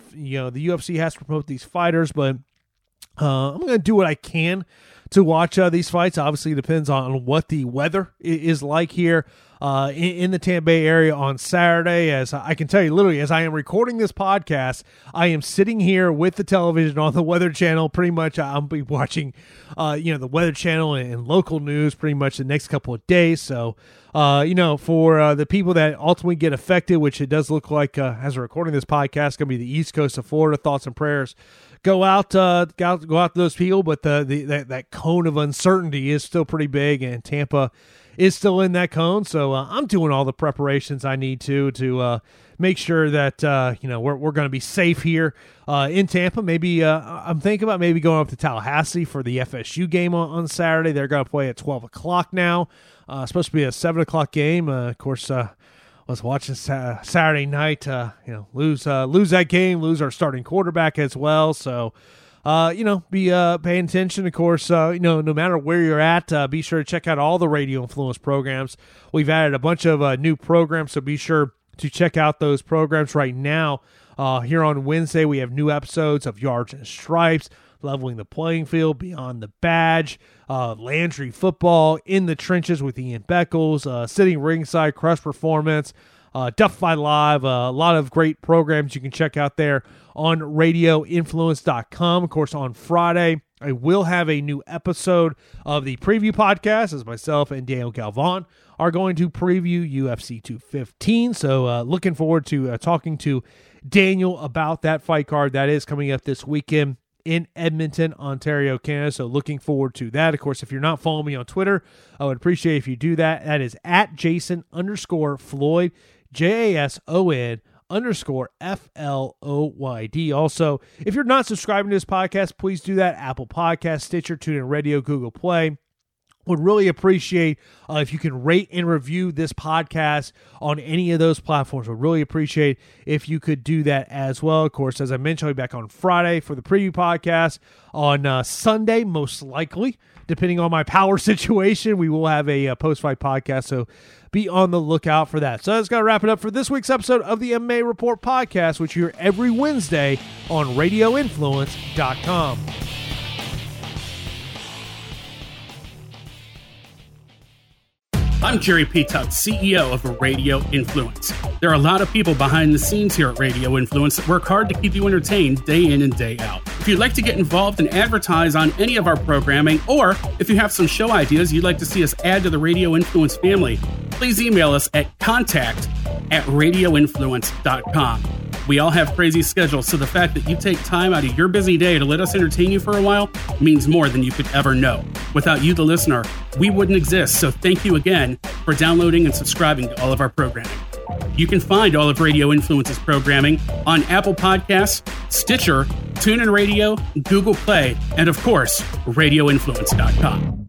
UFC has to promote these fighters. But I'm going to do what I can to watch these fights. Obviously, it depends on what the weather is like here in the Tampa Bay area on Saturday. As I can tell you, literally, as I am recording this podcast, I am sitting here with the television on the Weather Channel. Pretty much, I'll be watching, the Weather Channel and local news pretty much the next couple of days. So, for the people that ultimately get affected, which it does look like as we're recording this podcast, going to be the East Coast of Florida. Thoughts and prayers go out to those people, but that cone of uncertainty is still pretty big, and Tampa is still in that cone. So I'm doing all the preparations I need to make sure that we're going to be safe here in Tampa. Maybe I'm thinking about maybe going up to Tallahassee for the FSU game on Saturday. They're going to play at 12 o'clock now. Supposed to be a 7 o'clock game. Of course, I was watching Saturday night, lose that game, lose our starting quarterback as well. So, be paying attention. Of course, no matter where you're at, be sure to check out all the Radio Influence programs. We've added a bunch of new programs, so be sure to check out those programs right now. Here on Wednesday, we have new episodes of Yards and Stripes, Leveling the Playing Field, Beyond the Badge, Landry Football, In the Trenches with Ian Beckles, Sitting Ringside, Crush Performance, Duffy Live, a lot of great programs you can check out there on radioinfluence.com. Of course, on Friday, I will have a new episode of the preview podcast as myself and Daniel Galvan are going to preview UFC 215. So looking forward to talking to Daniel about that fight card that is coming up this weekend in Edmonton, Ontario, Canada. So looking forward to that. Of course, if you're not following me on Twitter, I would appreciate if you do that. That is at Jason_Floyd, JASON_FLOYD. Also, if you're not subscribing to this podcast, please do that. Apple Podcasts, Stitcher, TuneIn Radio, Google Play. Would really appreciate if you can rate and review this podcast on any of those platforms. Would really appreciate if you could do that as well. Of course, as I mentioned, I'll be back on Friday for the preview podcast. On Sunday, most likely, depending on my power situation, we will have a post-fight podcast. So be on the lookout for that. So that's going to wrap it up for this week's episode of the MMA Report podcast, which you hear every Wednesday on RadioInfluence.com. I'm Jerry P. Tuck, CEO of Radio Influence. There are a lot of people behind the scenes here at Radio Influence that work hard to keep you entertained day in and day out. If you'd like to get involved and advertise on any of our programming, or if you have some show ideas you'd like to see us add to the Radio Influence family, please email us at contact@radioinfluence.com. We all have crazy schedules, so the fact that you take time out of your busy day to let us entertain you for a while means more than you could ever know. Without you, the listener, we wouldn't exist, so thank you again for downloading and subscribing to all of our programming. You can find all of Radio Influence's programming on Apple Podcasts, Stitcher, TuneIn Radio, Google Play, and of course, RadioInfluence.com.